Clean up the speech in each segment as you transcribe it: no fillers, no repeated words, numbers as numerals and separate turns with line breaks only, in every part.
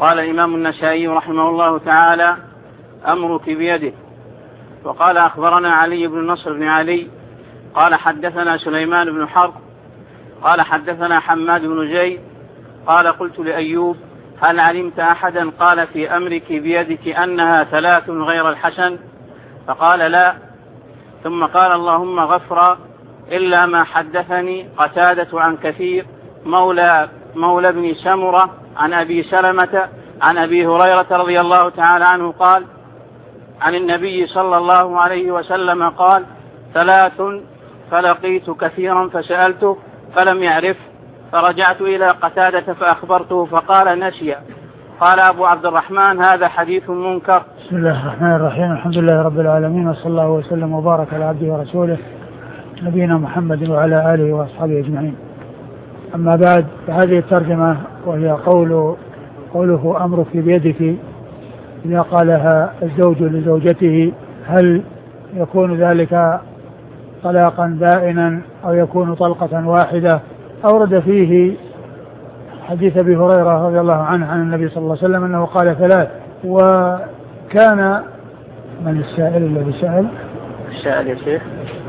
قال الإمام النسائي رحمه الله تعالى: أمرك بيده. وقال: أخبرنا علي بن نصر بن علي قال حدثنا سليمان بن حرب قال حدثنا حماد بن زيد قال: قلت لأيوب: هل علمت أحدا قال في أمرك بيدك أنها 3 غير الحسن؟ فقال: لا. ثم قال: اللهم غفرا إلا ما حدثني قتادة عن كثير مولى بن سمرة عن أبي سلمة عن أبي هريرة رضي الله تعالى عنه قال عن النبي صلى الله عليه وسلم قال: 3 فلقيت كثيرا فسألته فلم يعرف، فرجعت إلى قتادة فأخبرته فقال: نسي. قال أبو عبد الرحمن: هذا حديث منكر.
بسم الله الرحمن الرحيم. الحمد لله رب العالمين، وصلى الله وسلم وبارك على عبده ورسوله نبينا محمد وعلى آله وأصحابه أجمعين. أما بعد، فهذه الترجمة وهي قوله أمرك بيدك، إذا قالها الزوج لزوجته هل يكون ذلك طلاقا بائنا أو يكون طلقة واحدة؟ أورد فيه حديث أبي هريرة رضي الله عنه عن النبي صلى الله عليه وسلم أنه قال 3. وكان من السائل الذي سأل؟
السائل يا شيخ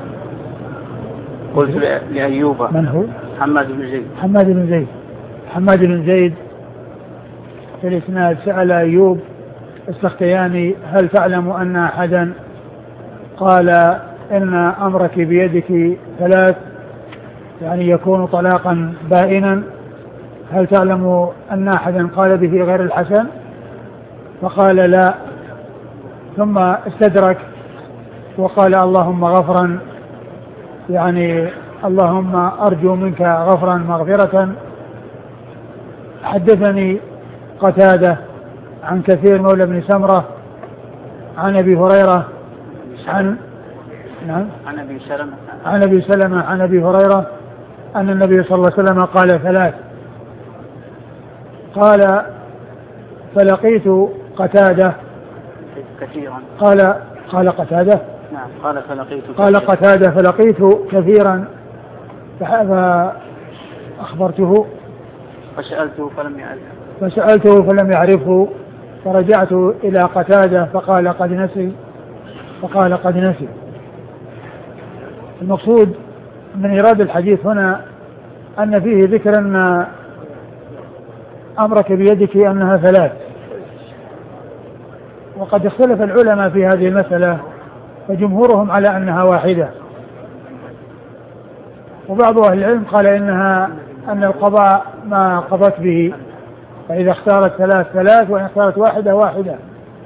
قلت لأيوب.
من هو؟
حماد بن زيد.
حماد بن زيد في الإسناد سأل أيوب السختياني: هل تعلم أن أحدا قال إن أمرك بيدك 3 يعني يكون طلاقا بائنا؟ هل تعلم أن أحدا قال به غير الحسن؟ فقال: لا. ثم استدرك وقال: اللهم غفرا، يعني اللهم أرجو منك غفرا مغفرة. حدثني قتادة عن كثير مولى بن سمرة عن أبي هريرة عن أبي سلمة عن أبي هريرة أن النبي صلى الله عليه وسلم قال 3. قال: فلقيت قتادة كثيرا. قال قتادة.
نعم.
قال قتادة: فلقيت كثيرا فأخبرته فسألته فلم يعرفه، فرجعت إلى قتادة فقال: قد نسي. المقصود من إيراد الحديث هنا أن فيه ذكر أن أمرك بيدك أنها 3، وقد اختلف العلماء في هذه المسألة، فجمهورهم على أنها واحدة، وبعض أهل العلم قال أن القضاء ما قضت به، فإذا اختارت 3 وإن اختارت 1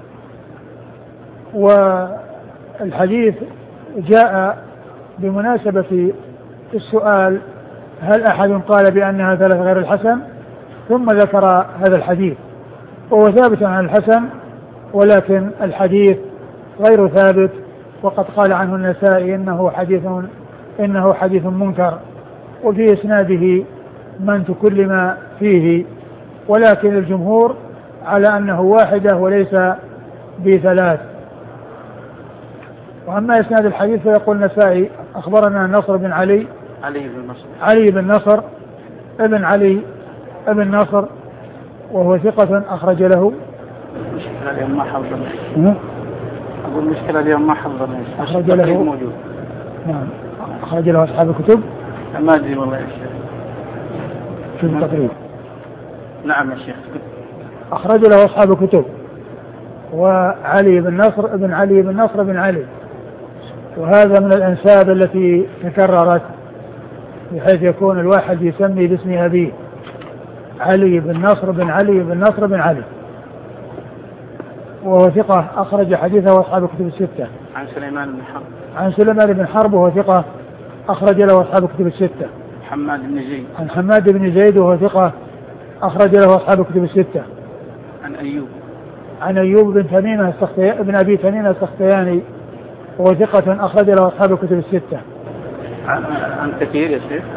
والحديث جاء بمناسبة السؤال: هل أحد قال بأنها 3 غير الحسن؟ ثم ذكر هذا الحديث، وهو ثابت عن الحسن، ولكن الحديث غير ثابت، وقد قال عنه النسائي إنه حديث منكر، وفي إسناده من تكلم فيه، ولكن الجمهور على أنه 1 وليس ب3. وأما إسناد الحديث فيقول النسائي: أخبرنا نصر بن علي بن نصر ابن علي ابن نصر، وهو ثقة أخرج له.
المشكلة اليوم ما حضر.
أخرج له
موجود.
نعم. أخرج له أصحاب الكتب.
ما أدري والله يا شيخ.
في التقريب.
نعم يا شيخ.
أخرج له أصحاب الكتب. وعلي بن نصر ابن علي بن نصر بن علي، وهذا من الأنساب التي تكررت، بحيث يكون الواحد يسمي باسم أبيه: علي بن نصر بن علي بن نصر بن علي، وهو ثقة أخرج حديثه أصحاب الكتب 6.
عن
سليمان بن حرب وهو ثقة أخرج له أصحاب الكتب 6. عن حماد بن زيد وهو ثقة أخرج له أصحاب الكتب 6. عن أيوب بن أبي تميمة السختياني وهو ثقة أخرج له أصحاب الكتب 6.
عن كثير يا شيخ.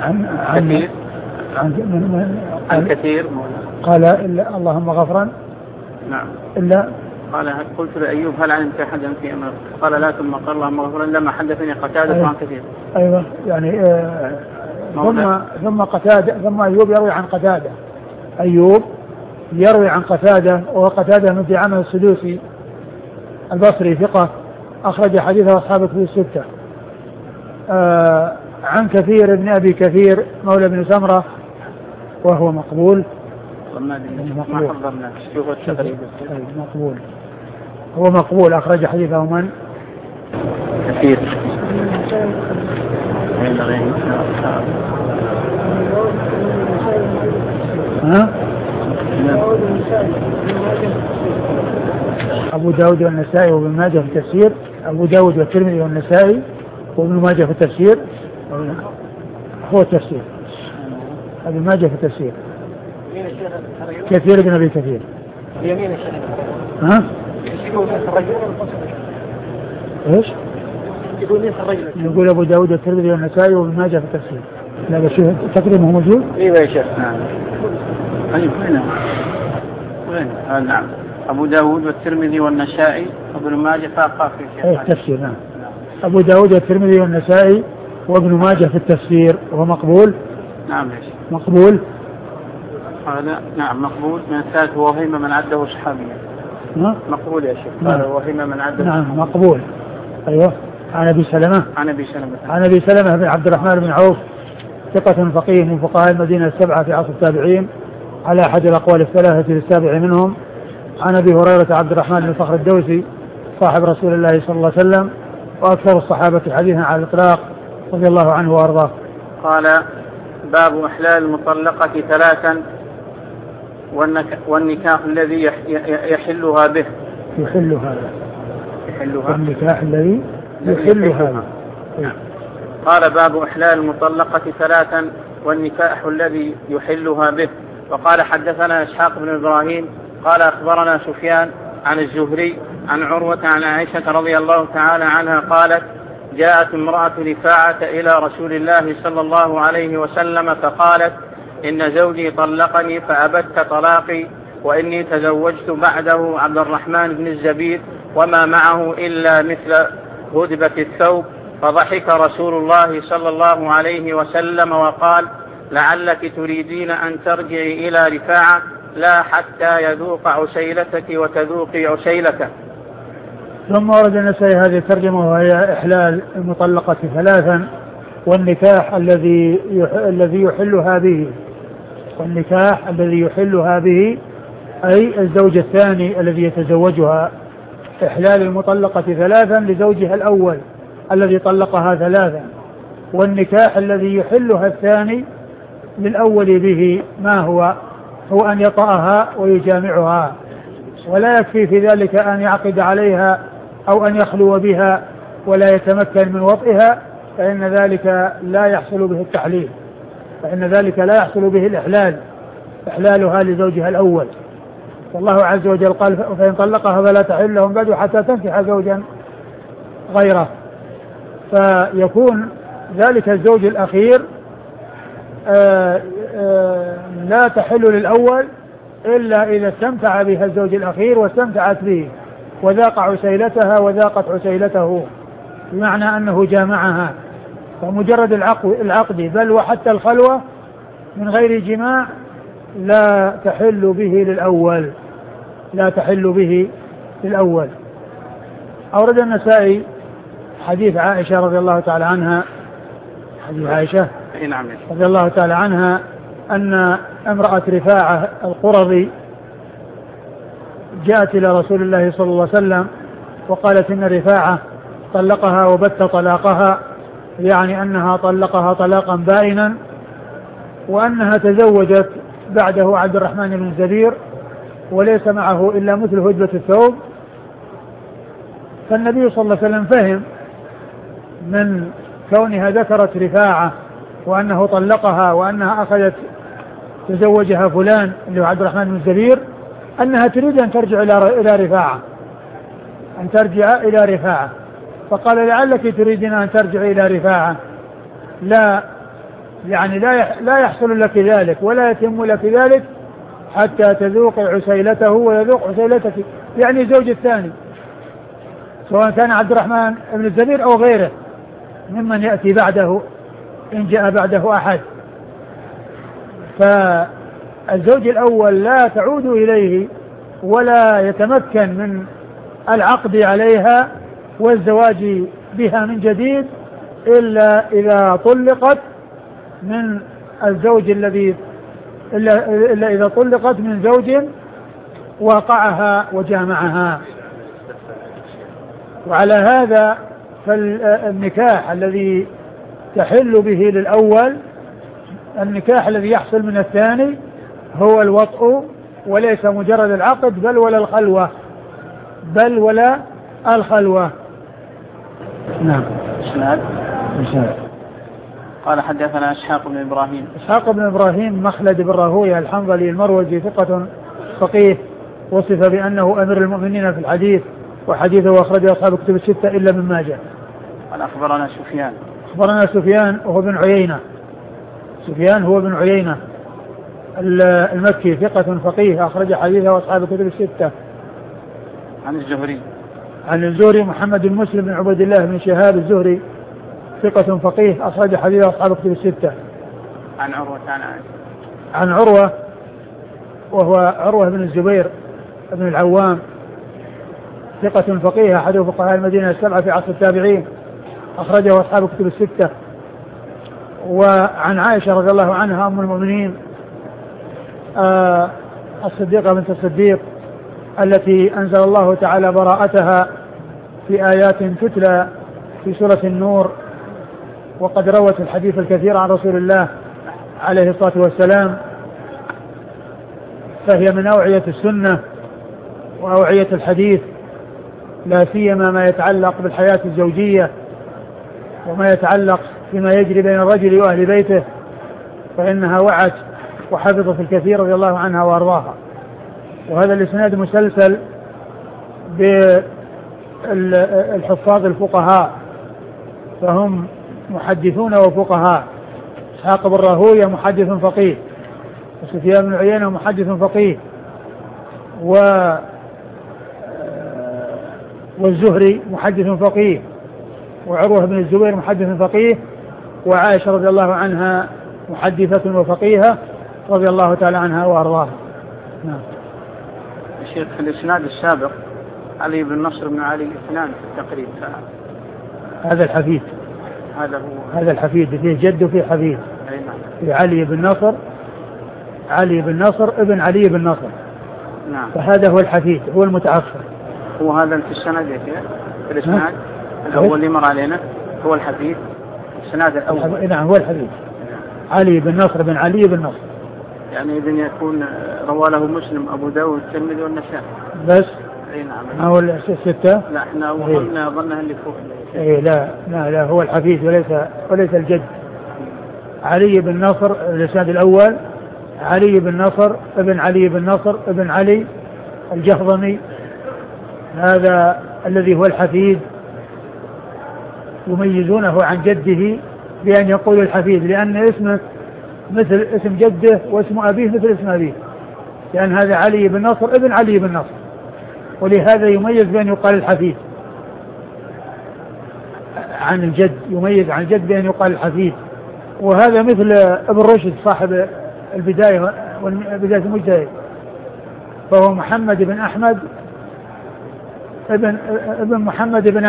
عن كثير قال: إلا اللهم غفرا.
نعم.
إلا
قال: قلت لأيوب: هل علمت أحدا في أمرك؟ قال: لا. ثم قال: اللهم غفرا لما حدثني قتادة عن كثير.
أيوة، يعني ثم قتادة، ثم أيوب يروي عن قتادة. أيوب يروي عن قتادة، وقتادة من دعامة السدوسي البصري ثقة أخرج حديثه أصحاب الكتب الستة. عن كثير بن أبي كثير مولى بن سمرة وهو مقبول. مقبول هو مقبول أخرج حديثه من؟
كثير. أبو داود والنسائي وابن ماجه في التفسير. أبو داود والترمذي والنسائي وابن ماجه في التفسير. هو التفسير ابن ماجه في التفسير. كثير بن أبي كثير.
يمين الشيخ.
ها؟ ايش؟ يقول أبو داود والترمذي والنسائي وابن ماجه في التفسير. لا بشوف تقريبا هو موجود.
ايوه يا شيخ. نعم. طيب وين؟ نعم. أبو داود والترمذي والنسائي وابن ماجه فاقا في الشيخ.
التفسير. نعم. أبو داود والترمذي والنسائي وابن ماجه في التفسير وهو مقبول.
نعم يا شيخ.
مقبول.
هذا نعم مقبول. من الثالث وهم من عده صحابيا. مقبول يا شيخ.
نعم.
وهم من عده.
نعم مقبول. أيوه. عن أبي سلمة. عن أبي سلمة بن عبد الرحمن بن عوف ثقة فقيه من فقهاء المدينة السبعة في عصر التابعين على أحد الأقوال الثلاثة للسابع منهم. عن أبي هريرة عبد الرحمن بن صخر الدوسي صاحب رسول الله صلى الله عليه وسلم وأكثر الصحابة حديثا على الإطلاق رضي الله عنه وأرضاه.
قال: باب إحلال المطلقة ثلاثا والنكاح الذي يحلها به.
يحلها. والنكاح الذي يحلها.
قال: باب إحلال المطلقة ثلاثا والنكاح الذي يحلها به. وقال: حدثنا إسحاق بن إبراهيم قال: أخبرنا سفيان عن الزهري عن عروة عن عائشة رضي الله تعالى عنها قالت: جاءت امرأة رفاعة إلى رسول الله صلى الله عليه وسلم فقالت: إن زوجي طلقني فأبت طلاقي وإني تزوجت بعده عبد الرحمن بن الزبير وما معه إلا مثل هدبة الثوب. فضحك رسول الله صلى الله عليه وسلم وقال: لعلك تريدين أن ترجعي إلى رفاعة لا حتى يذوق عسيلتك وتذوقي عسيلته.
ثم ورد النسائي هذه الترجمة وهي إحلال المطلقة ثلاثا والنكاح الذي يحلها به. والنكاح الذي يحلها به أي الزوج الثاني الذي يتزوجها. إحلال المطلقة ثلاثا لزوجها الأول الذي طلقها ثلاثا، والنكاح الذي يحلها الثاني للأول به ما هو أن يطأها ويجامعها، ولا يكفي في ذلك أن يعقد عليها أو أن يخلو بها ولا يتمكن من وطئها، فإن ذلك لا يحصل به التحليل، فإن ذلك لا يحصل به إحلالها لزوجها الأول. والله عز وجل قال: فإن طلقها فلا تحل لهم بعد حتى تنكح زوجا غيره. فيكون ذلك الزوج الأخير لا تحل للأول إلا إذا استمتع بها الزوج الأخير واستمتعت به وذاق عسيلتها وذاقت عسيلته، بمعنى أنه جامعها. فمجرد العقد بل وحتى الخلوة من غير جماع لا تحل به للأول. أورد النسائي حديث عائشة رضي الله تعالى عنها، حديث عائشة رضي الله تعالى عنها أن امرأة رفاعة القرظي جاءت إلى رسول الله صلى الله عليه وسلم وقالت إن رفاعة طلقها وبت طلاقها، يعني أنها طلقها طلاقا بائنا، وأنها تزوجت بعده عبد الرحمن بن الزبير وليس معه إلا مثل هدبة الثوب. فالنبي صلى الله عليه وسلم فهم من كونها ذكرت رفاعة وأنه طلقها وأنها أخذت تزوجها فلان اللي هو عبد الرحمن بن الزبير أنها تريد أن ترجع إلى رفاعة، فقال: لعلك تريدين أن ترجع إلى رفاعة، لا يحصل لك ذلك ولا يتم لك ذلك حتى تذوق عسيلته ويذوق عسيلتك، يعني زوج الثاني، سواء كان عبد الرحمن بن الزبير أو غيره ممن يأتي بعده إن جاء بعده أحد. الزوج الأول لا تعود إليه ولا يتمكن من العقد عليها والزواج بها من جديد إلا إذا طلقت من الزوج الذي إلا إذا طلقت من زوج وقعها وجامعها. وعلى هذا فالنكاح الذي تحل به للأول النكاح الذي يحصل من الثاني هو الوطء وليس مجرد العقد بل ولا الخلوة. نعم.
قال حدثنا إسحاق بن إبراهيم
مخلد بن راهويه الحنظلي المروزي ثقة فقيه وصف بأنه أمير المؤمنين في الحديث وحديثه أخرجه أصحاب كتب الستة إلا من ماجه.
قال أخبرنا
سفيان وهو بن عيينة. سفيان هو بن عيينة المكي ثقة فقيه أخرج حديثه أصحاب كتب الستة. عن الزهري محمد بن مسلم بن عبد الله بن شهاب الزهري ثقة فقيه أخرج حديثه أصحاب كتب الستة. عن عروة وهو عروة بن الزبير بن العوام ثقة فقيه أحد فقهاء المدينة السبعة في عصر التابعين أخرجه أصحاب كتب الستة. وعن عائشة رضي الله عنها أم المؤمنين الصديقة بنت الصديق التي أنزل الله تعالى براءتها في آيات تتلى في سورة النور وقد روت الحديث الكثير عن رسول الله عليه الصلاة والسلام فهي من أوعية السنة وأوعية الحديث لا سيما ما يتعلق بالحياة الزوجية وما يتعلق فيما يجري بين الرجل وأهل بيته فإنها وعت وحفظت الكثير رضي الله عنها وأرضاها. وهذا الإسناد مسلسل بالحفاظ الفقهاء فهم محدثون وفقهاء. إسحاق بن راهويه محدث فقيه وسفيان بن عيينة محدث فقيه والزهري محدث فقيه وعروة بن الزبير محدث فقيه وعائشة رضي الله عنها محدثة وفقيهة رضي الله تعالى عنها وأرضاها.
نعم. الشيخ في الإسناد السابق علي بن نصر بن علي اثنان في التقريب
هذا الحفيد هذا الحفيد فيه جد وفيه حفيد في علي بن نصر ابن علي بن نصر.
نعم.
فهذا هو الحفيد هو المتأخر.
هو هذا في السند في الإسناد الأول اللي مر علينا هو الحفيد السند الأول.
نعم هو الحفيد علي بن نصر بن علي بن نصر
يعني إذن يكون رواه له مسلم أبو داود الترمذي والنسائي
بس.
نعم.
هو الستة.
لا احنا ظنها اللي فوق.
لا هو الحفيد وليس الجد. علي بن نصر الإسناد الأول علي بن نصر ابن علي بن نصر ابن علي الجهضمي هذا الذي هو الحفيد يميزونه عن جده بأن يقول الحفيد لأن اسمه مثل اسم جده واسم أبيه مثل اسم أبيه لأن هذا علي بن نصر ابن علي بن نصر ولهذا يميز بأن يقال الحفيد عن الجد يميز عن الجد بأن يقال الحفيد. وهذا مثل ابن رشد صاحب البداية المجتهد فهو محمد بن أحمد ابن محمد بن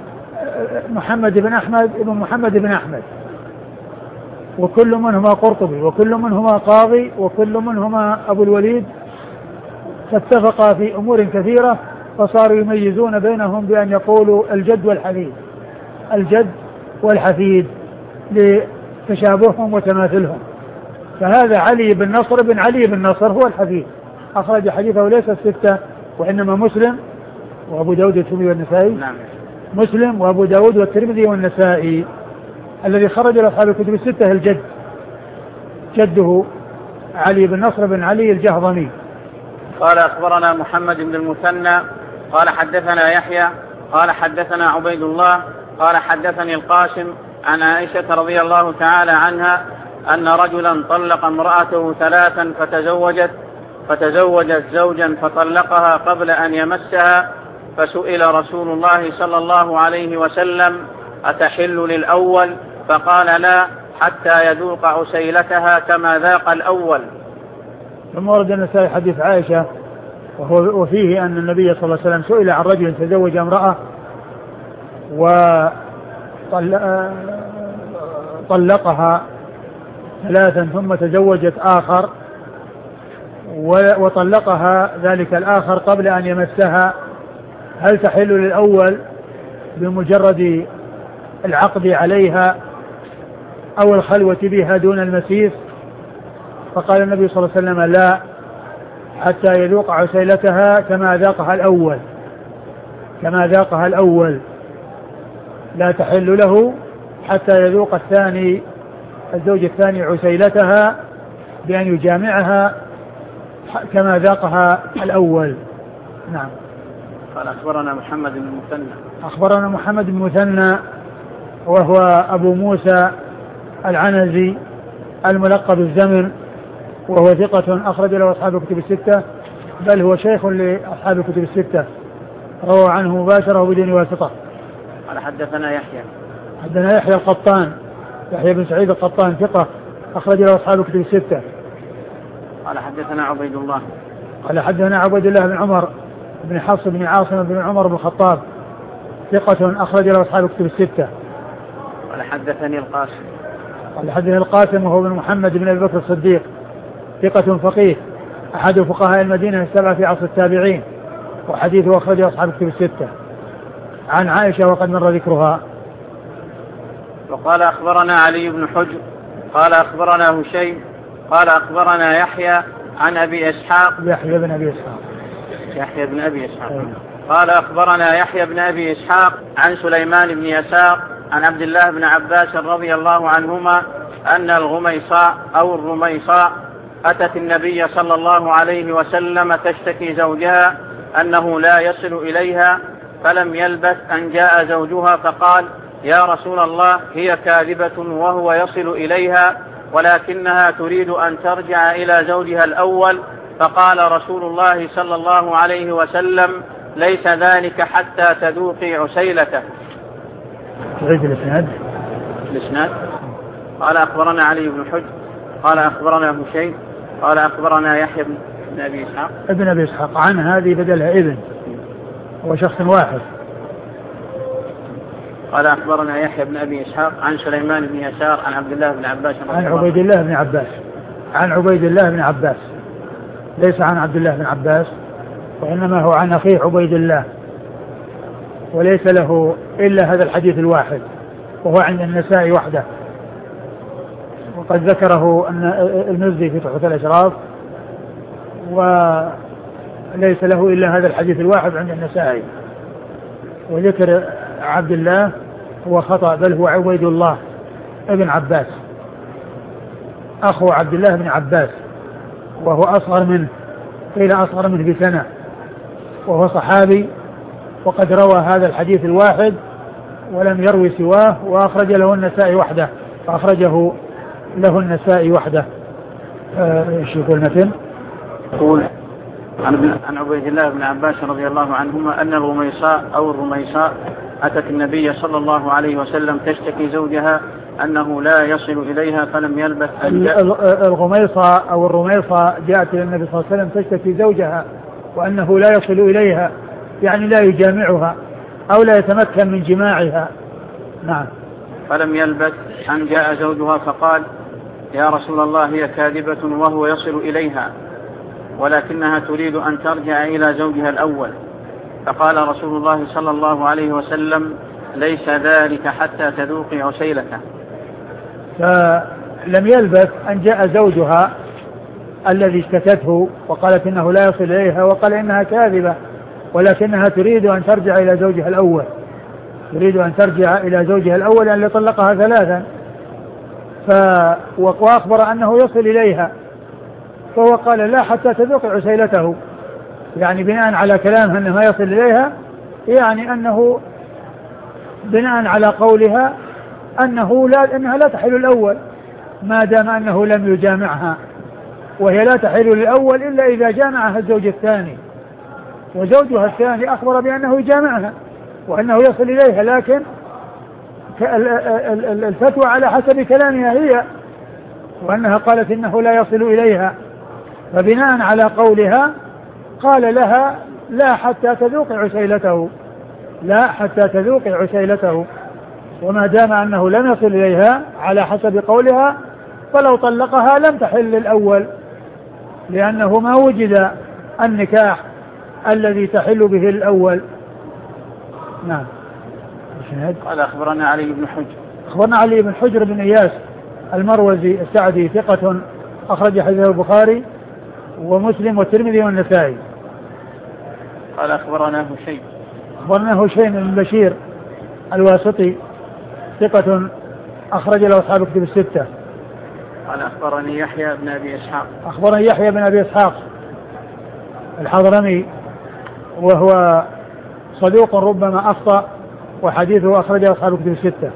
أحمد وكل منهما قرطبي وكل منهما قاضي وكل منهما أبو الوليد فاتفقا في أمور كثيرة فصاروا يميزون بينهم بأن يقولوا الجد والحفيد لتشابههم وتماثلهم. فهذا علي بن نصر بن علي بن نصر هو الحفيد أخرج حديثه ليس الستة وإنما مسلم وأبو داود والترمذي والنسائي.
نعم.
مسلم وأبو داود والترمذي والنسائي الذي خرج لأصحاب الكتب الستة الجد جده علي بن نصر بن علي الجهضمي.
قال أخبرنا محمد بن المثنى قال حدثنا يحيى قال حدثنا عبيد الله قال حدثني القاسم عن عائشة رضي الله تعالى عنها أن رجلا طلق امرأته 3 فتزوجت زوجا فطلقها قبل أن يمسها فسئل رسول الله صلى الله عليه وسلم أتحل للأول فقال لا حتى يذوق عسيلتها كما ذاق الأول.
ثم ورد النسائي حديث عائشة وفيه أن النبي صلى الله عليه وسلم سئل عن رجل تزوج امرأة وطلقها 3 ثم تزوجت آخر وطلقها ذلك الآخر قبل أن يمسها، هل تحل للأول بمجرد العقد عليها أو الخلوة بها دون المسيس؟ فقال النبي صلى الله عليه وسلم لا، حتى يذوق عسيلتها كما ذاقها الأول، لا تحل له حتى يذوق الزوج الثاني عسيلتها بأن يجامعها كما ذاقها الأول. نعم.
قال أخبرنا محمد بن المثنى.
أخبرنا محمد بن المثنى وهو أبو موسى العنزي الملقب الزمن، وهو ثقة أخرج له أصحاب الكتب الستة، بل هو شيخ لأصحاب الكتب الستة، روى عنه مباشرة بدون واسطة.
قال حدثنا
يحيى القطان، يحيى بن سعيد القطان ثقة أخرج له أصحاب الكتب الستة.
قال حدثنا عبيد الله.
قال حدثنا عبيد الله بن عمر بن حفص بن عاصم بن عمر بن الخطاب ثقة أخرج له أصحاب الكتب الستة.
قال حدثني القاسم.
قال حدثني القاسم وهو بن محمد بن أبي بكر الصديق ثقة فقيه أحد فقهاء المدينة 7 في عصر التابعين، وحديثه أخرجه أصحاب الكتب الستة. عن عائشة وقد مر ذكرها.
وقال أخبرنا علي بن حجر قال أخبرنا هشيم قال أخبرنا يحيى عن أبي إسحاق.
يحيى بن أبي إسحاق.
قال أخبرنا يحيى بن أبي إسحاق عن سليمان بن يسار عن عبد الله بن عباس رضي الله عنهما أن الغميصاء أو الرميصاء أتت النبي صلى الله عليه وسلم تشتكي زوجها أنه لا يصل إليها، فلم يلبث أن جاء زوجها فقال: يا رسول الله، هي كاذبة وهو يصل إليها، ولكنها تريد أن ترجع إلى زوجها الأول. فقال رسول الله صلى الله عليه وسلم: ليس ذلك حتى تذوقي عسيلته.
تعيد الإسناد.
قال أخبرنا علي بن حجر قال أخبرنا هشيم قال أخبرنا يحيى بن أبي إسحاق.
ابن أبي إسحاق، عن هذه بدلها ابن، هو شخص واحد.
قال أخبرنا يحيى بن أبي إسحاق عن سليمان بن يسار عن عبد الله بن عباس
عن عبيد الله بن عباس، ليس عن عبد الله بن عباس، وإنما هو عن أخيه عبيد الله، وليس له إلا هذا الحديث الواحد، وهو عند النسائي وحده، وقد ذكره أن المزي في تحفة الأشراف، وليس له إلا هذا الحديث الواحد عند النسائي. وذكر عبد الله هو خطأ، بل هو عبيد الله ابن عباس أخو عبد الله بن عباس، وهو أصغر منه، قيل أصغر منه بسنة، وهو صحابي، وقد روى هذا الحديث الواحد ولم يروي سواه، وأخرج له النسائي وحده، فأخرجه له النسائي وحده. ايش يقول مثل؟
يقول عن عبيد الله بن عباس رضي الله عنهما أن الغميصاء أو الرميصاء أتت النبي صلى الله عليه وسلم تشتكي زوجها أنه لا يصل إليها، فلم يلبث أن
الغميصاء أو الرميصاء جاءت إلى النبي صلى الله عليه وسلم تشتكي زوجها وأنه لا يصل إليها، يعني لا يجامعها أو لا يتمكن من جماعها. نعم.
فلم يلبث أن جاء زوجها فقال: يا رسول الله، هي كاذبة وهو يصل إليها، ولكنها تريد أن ترجع إلى زوجها الأول. فقال رسول الله صلى الله عليه وسلم: ليس ذلك حتى تذوقي عسيلته.
فلم يلبث أن جاء زوجها الذي اشتكته وقالت إنه لا يصل إليها، وقال إنها كاذبة ولكنها تريد أن ترجع إلى زوجها الأول، لأن طلقها 3، وأخبر أنه يصل إليها، فهو قال: لا حتى تذوق عسيلته، يعني بناء على كلامها أنه ما يصل إليها، يعني أنه بناء على قولها أنها لا تحل الأول ما دام أنه لم يجامعها، وهي لا تحل الأول إلا إذا جامعها الزوج الثاني، وزوجها الثاني أخبر بأنه يجامعها وأنه يصل إليها، لكن الفتوى على حسب كلامها هي، وأنها قالت إنه لا يصل إليها، فبناء على قولها قال لها لا حتى تذوقي عسيلته، لا حتى تذوقي عسيلته. وما دام أنه لم يصل إليها على حسب قولها فلو طلقها لم تحل الأول، لأنه ما وجد النكاح الذي تحل به الأول. نعم.
قال أخبرنا علي بن حجر.
أخبرنا علي بن حجر بن إياس المروزي السعدي ثقة أخرج حديثه البخاري ومسلم والترمذي والنسائي.
قال أخبرنا هشيم.
أخبرنا هشيم بن بشير الواسطي ثقة أخرج له أصحاب كتب الستة.
قال أخبرني يحيى بن أبي إسحاق.
أخبرني يحيى بن أبي إسحاق الحضرمي وهو صدوق ربما أخطأ وحديثه أخرجه أصحاب كتب الستة.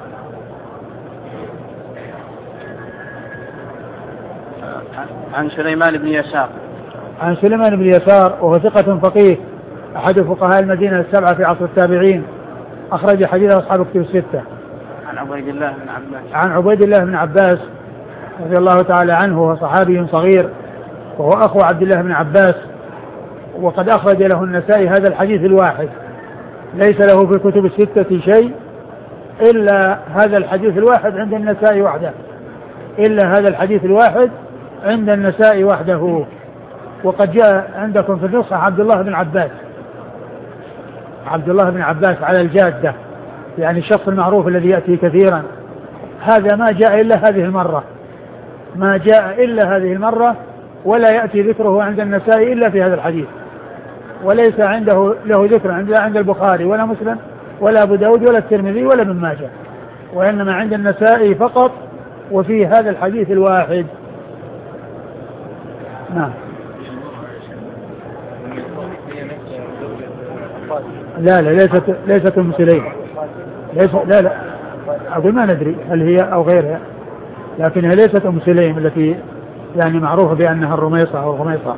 عن سليمان بن يسار.
عن سليمان بن يسار وهو ثقة فقيه أحد فقهاء المدينة السبعة في عصر التابعين أخرج حديثه أصحاب كتب الستة.
عن عبيد الله بن عباس.
عن عبيد الله بن عباس رضي الله تعالى عنه، وهو صحابي صغير وهو أخو عبد الله بن عباس، وقد أخرج له النسائي هذا الحديث الواحد، ليس له في كتب الستة شيء إلا هذا الحديث الواحد عند النسائي وحده، إلا هذا الحديث الواحد عند النسائي وحده. وقد جاء عندكم في النسخة عبد الله بن عباس، عبد الله بن عباس على الجادة، يعني الشخص المعروف الذي يأتي كثيرا. هذا ما جاء إلا هذه المرة، ما جاء إلا هذه المرة، ولا يأتي ذكره عند النسائي إلا في هذا الحديث، وليس عنده له ذكر عند البخاري ولا مسلم ولا أبو داود ولا الترمذي ولا ابن ماجه، وإنما عند النسائي فقط وفي هذا الحديث الواحد. نعم. لا ليست أم سليم، لا أقول ما ندري هل هي أو غيرها، لكنها ليست أم سليم التي يعني معروفة بأنها الرميصة أو الغميصة.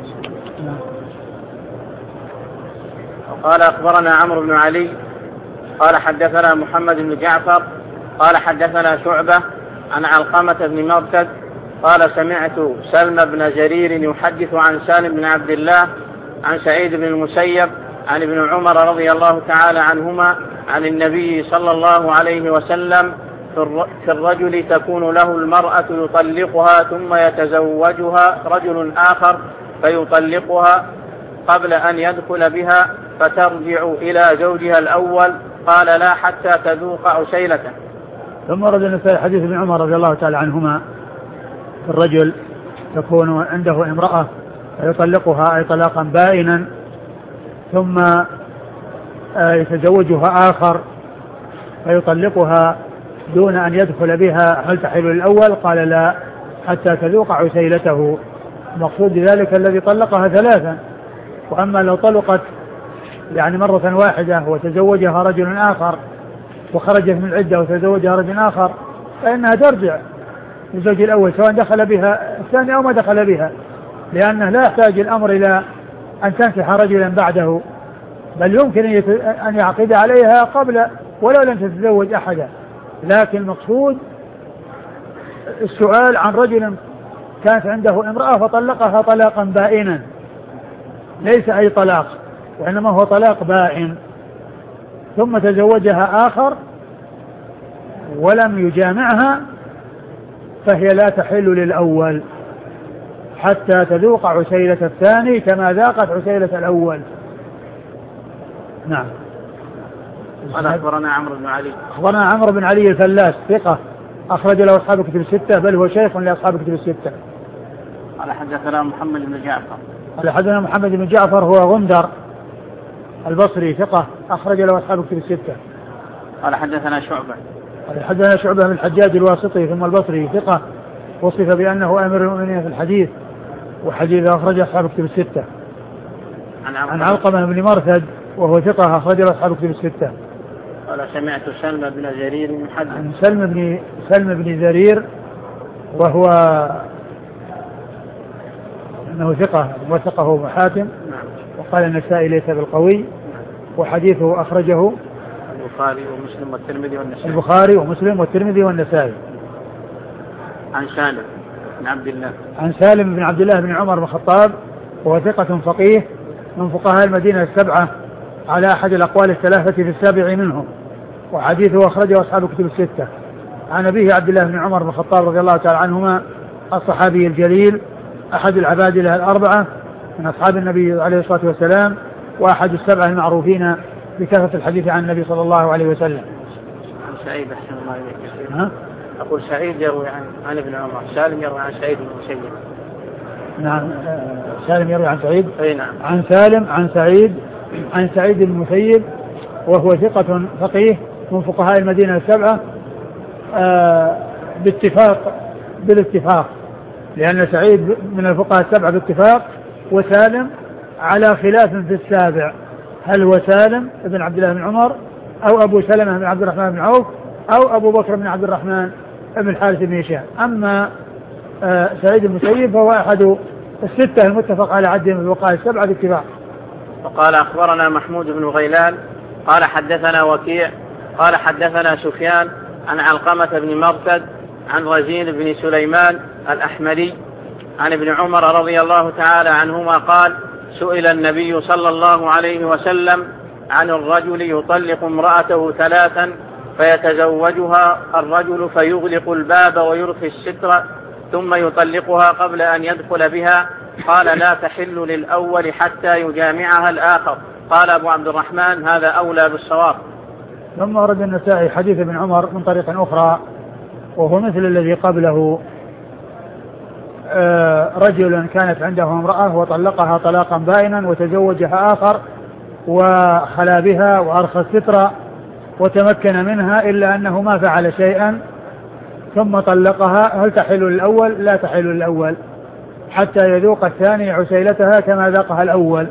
قال أخبرنا عمرو بن علي قال حدثنا محمد بن جعفر قال حدثنا شعبة عن علقمة بن مرثد قال سمعت سلمى بن جرير يحدث عن سالم بن عبد الله عن سعيد بن المسيب عن ابن عمر رضي الله تعالى عنهما عن النبي صلى الله عليه وسلم في الرجل تكون له المرأة يطلقها ثم يتزوجها رجل آخر فيطلقها قبل أن يدخل بها فترجع إلى زوجها الأول قال لا حتى تذوق عسيلته.
ثم ورد النسائي حديث ابن عمر رضي الله تعالى عنهما في الرجل تكون عنده امرأة فيطلقها أي طلاقا بائنا ثم يتزوجها آخر فيطلقها دون أن يدخل بها هل تحل الأول؟ قال لا حتى تذوق عسيلته. المقصود بذلك الذي طلقها ثلاثا، وأما لو طلقت يعني مرة واحدة وتزوجها رجل آخر وخرجت من العدة وتزوجها رجل آخر فإنها ترجع للزوج الأول سواء دخل بها الثاني أو ما دخل بها، لأنه لا يحتاج الأمر إلى أن تنكح رجلا بعده، بل يمكن أن يعقد عليها قبل ولو لم تتزوج أحدا. لكن المقصود السؤال عن رجل كانت عنده امرأة فطلقها طلاقا بائنا، ليس أي طلاق وإنما هو طلاق بائن، ثم تزوجها آخر ولم يجامعها فهي لا تحل للأول حتى تذوق عسيلة الثاني كما ذاقت عسيلة الأول. نعم.
قال أخبرنا عمرو بن علي.
أخبرنا عمرو بن علي الفلاس ثقة أخرج له أصحاب كتب الستة بل هو شيخ لأصحاب كتب الستة.
قال حدثنا محمد بن جعفر.
قال حدثنا محمد بن جعفر هو غندر البصري ثقة أخرج له أصحاب كتب الستة.
قال حدثنا شعبة.
قال حدثنا شعبة من الحجاج الواسطي ثم البصري ثقة وصف بأنه أمير المؤمنين في الحديث وحديث أخرج أصحاب كتب الستة. عن علقمة بن مرثد وهو ثقة أخرج له أصحاب كتب الستة.
قال سمعت سلمى بن جرير يحدث.
عن سلمى بن جرير وهو أنه ثقة وثقه حاتم.
نعم.
وقال النسائي ليس بالقوي. نعم. وحديثه أخرجه
البخاري ومسلم والترمذي والنسائي.
البخاري ومسلم والترمذي والنسائي.
عن سالم. بن عبد الله.
عن سالم بن عبد الله بن عمر بن الخطاب وهو ثقة فقيه من فقهاء المدينة السبعة على أحد الأقوال الثلاثة في السابع منهم، وحديثه أخرجه أصحاب الكتب الستة. عن أبيه عبد الله بن عمر بن الخطاب رضي الله تعالى عنهما الصحابي الجليل أحد العبادلة الأربعة من أصحاب النبي عليه الصلاة والسلام، وأحد السبعة المعروفين بكثرة الحديث عن النبي صلى الله عليه وسلم.
عن سعيد أحسن الله إليك. أقول سعيد يروي عن ابن عمر، سالم يروي عن سعيد بن المسيب.
نعم سالم يروي عن سعيد.
أي نعم.
عن سالم عن سعيد بن المسيب وهو ثقة فقيه من فقهاء المدينة السبعة بالاتفاق، لأن سعيد من الفقهاء السبعة باتفاق، وسالم على خلاف في السابع، هل هو سالم بن عبد الله بن عمر أو أبو سلمة بن عبد الرحمن بن عوف أو أبو بكر بن عبد الرحمن بن الحارث بن هشام. أما سعيد المسيب فهو أحد الستة المتفق على عدهم الفقهاء السبعة باتفاق.
وقال أخبرنا محمود بن غيلان قال حدثنا وكيع قال حدثنا سفيان عن علقمة بن مرثد عن رزين بن سليمان الأحمري عن ابن عمر رضي الله تعالى عنهما قال: سئل النبي صلى الله عليه وسلم عن الرجل يطلق امرأته 3 فيتزوجها الرجل فيغلق الباب ويرخي الستر ثم يطلقها قبل أن يدخل بها، قال: لا تحل للأول حتى يجامعها الآخر. قال أبو عبد الرحمن: هذا أولى بالصواب.
ثم ورد النسائي حديث ابن عمر من طريق أخرى وهو مثل الذي قبله، رجل كانت عنده امرأة وطلقها طلاقا بائنا وتزوجها آخر وخلا بها وأرخى الستر وتمكن منها إلا أنه ما فعل شيئا ثم طلقها، هل تحل للأول؟ لا تحل للأول حتى يذوق الثاني عسيلتها كما ذاقها الأول.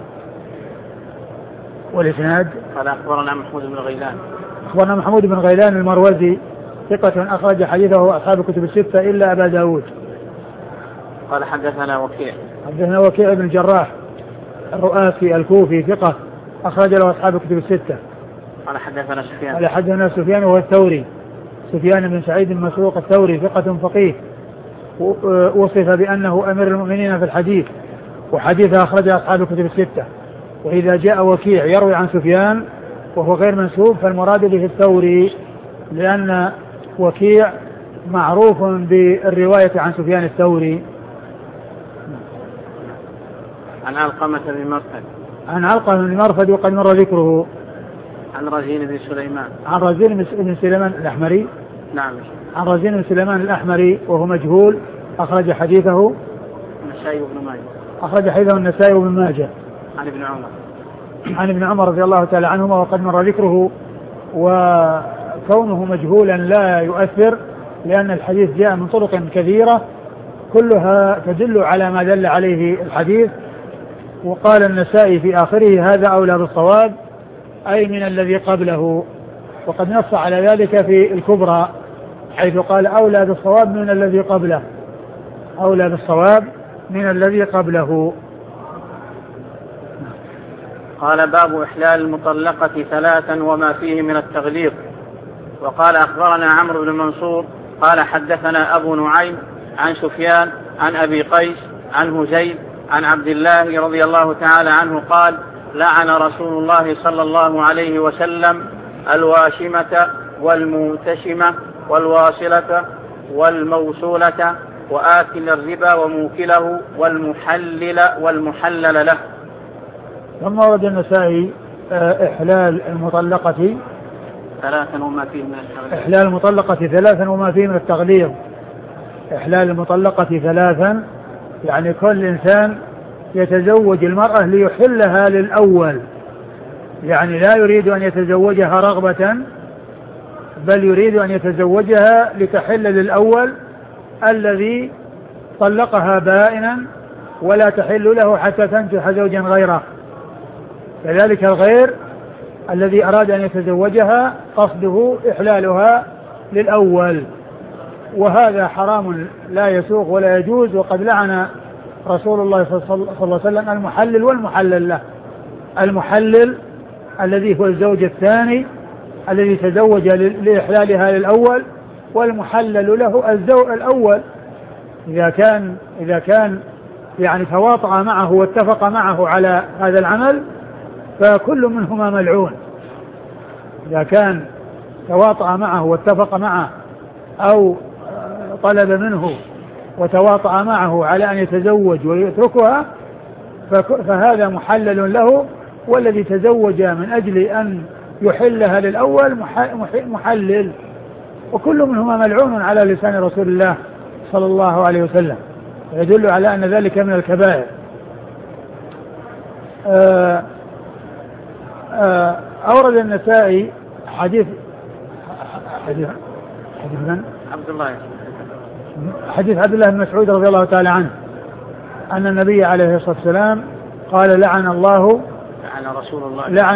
والإسناد
قال أخبرنا محمود بن غيلان.
أخبرنا محمود بن غيلان المروزي ثقة أخرج حديثه أصحاب الكتب الستة إلا أبا داود.
قال حدثنا وكيع.
حدثنا وكيع بن الجراح الرؤاسي الكوفي ثقة أخرج له أصحاب الكتب الستة.
قال حدثنا سفيان.
قال حدثنا سفيان وهو الثوري، سفيان بن سعيد بن مسروق الثوري ثقة فقيه، وصف بأنه أمير المؤمنين في الحديث، وحديثه أخرج أصحاب الكتب الستة. وإذا جاء وكيع يروي عن سفيان وهو غير منسوب فالمراد به الثوري، لأن وكيع معروف بالرواية عن سفيان الثوري.
عن علقمة بن مرثد.
عن علقمة بن مرثد وقد مر ذكره.
عن رزين بن سليمان.
عن رزين بن سليمان الأحمري.
نعم.
عن رزين بن سليمان الأحمري وهو مجهول، أخرج حديثه
النسائي وابن ماجه.
أخرج حديثه النسائي وابن ماجه.
عن ابن عمر.
عن ابن عمر رضي الله تعالى عنهما وقد مر ذكره، وكونه مجهولا لا يؤثر لأن الحديث جاء من طرق كثيرة كلها تدل على ما دل عليه الحديث. وقال النسائي في آخره: هذا أولى بالصواب، أي من الذي قبله، وقد نص على ذلك في الكبرى حيث قال: أولى بالصواب من الذي قبله، أولى بالصواب من الذي قبله.
قال: باب إحلال المطلقة 3 وما فيه من التغليظ. وقال أخبرنا عمرو بن منصور قال حدثنا أبو نعيم عن سفيان عن أبي قيس عن هزيل عن عبد الله رضي الله تعالى عنه قال: لعن رسول الله صلى الله عليه وسلم الواشمة والموتشمة والواصلة والموصولة وآكل الربا وموكله والمحلل له.
ثم ورد النسائي إحلال المطلقة
3 وما فيه من التغليظ.
إحلال المطلقة 3 وما فيه من التغليظ. إحلال المطلقة 3 يعني كل إنسان يتزوج المرأة ليحلها للأول، يعني لا يريد أن يتزوجها رغبة بل يريد أن يتزوجها لتحل للأول الذي طلقها بائنا ولا تحل له حتى تنكح زوجا غيره. كذلك الغير الذي أراد أن يتزوجها قصده إحلالها للأول، وهذا حرام لا يسوغ ولا يجوز. وقد لعن رسول الله صلى الله عليه وسلم المحلل والمحلل له. المحلل الذي هو الزوج الثاني الذي تزوج لإحلالها للأول، والمحلل له الأول إذا كان يعني تواطأ معه واتفق معه على هذا العمل فكل منهما ملعون. إذا كان تواطأ معه واتفق معه أو طلب منه وتواطأ معه على أن يتزوج ويتركها فهذا محلل له، والذي تزوج من أجل أن يحلها للأول محلل، وكل منهما ملعون على لسان رسول الله صلى الله عليه وسلم، يدل على أن ذلك من الكبائر. أورد النسائي حديث عبد الله بن مسعود رضي الله تعالى عنه أن النبي عليه الصلاة والسلام قال لعن رسول الله صلى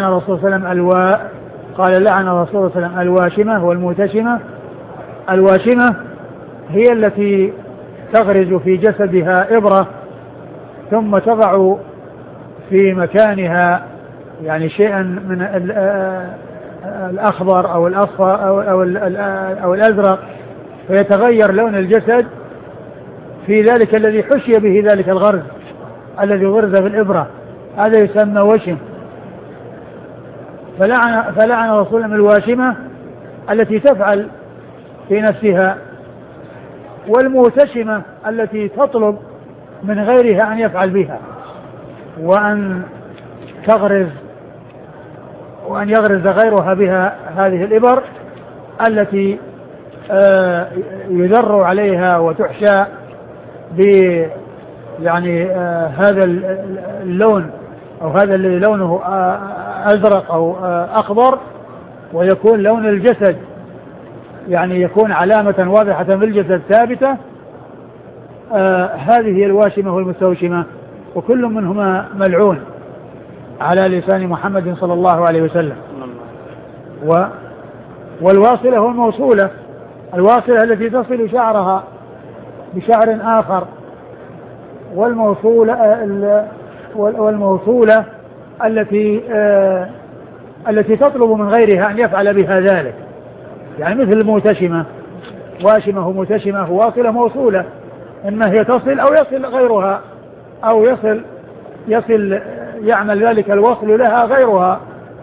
الله عليه وسلم الواشمة والموتشمة. الواشمة هي التي تغرز في جسدها إبرة ثم تضع في مكانها يعني شيئا من الأخضر أو الأصفر أو الأزرق فيتغير لون الجسد في ذلك الذي حشي به ذلك الغرز الذي غرز في الإبرة، هذا يسمى وشم. فلعن رسول الله الواشمة التي تفعل في نفسها، والموتشمة التي تطلب من غيرها أن يفعل بها وأن يغرز غيرها بها هذه الإبر التي يذر عليها وتحشى يعني هذا اللون أو هذا الذي لونه أزرق أو أخضر، ويكون لون الجسد يعني يكون علامة واضحة في الجسد ثابتة. هذه هي الواشمة والمستوشمة، وكل منهما ملعون على لسان محمد صلى الله عليه وسلم. والواصلة والموصولة، الواصلة التي تصل شعرها بشعر آخر، والموصولة التي تطلب من غيرها أن يفعل بها ذلك، يعني مثل الموتشمة، واشمة وموتشمة واصلة موصولة، إما هي تصل أو يصل غيرها أو يصل يعمل ذلك الوصل لها غيرها.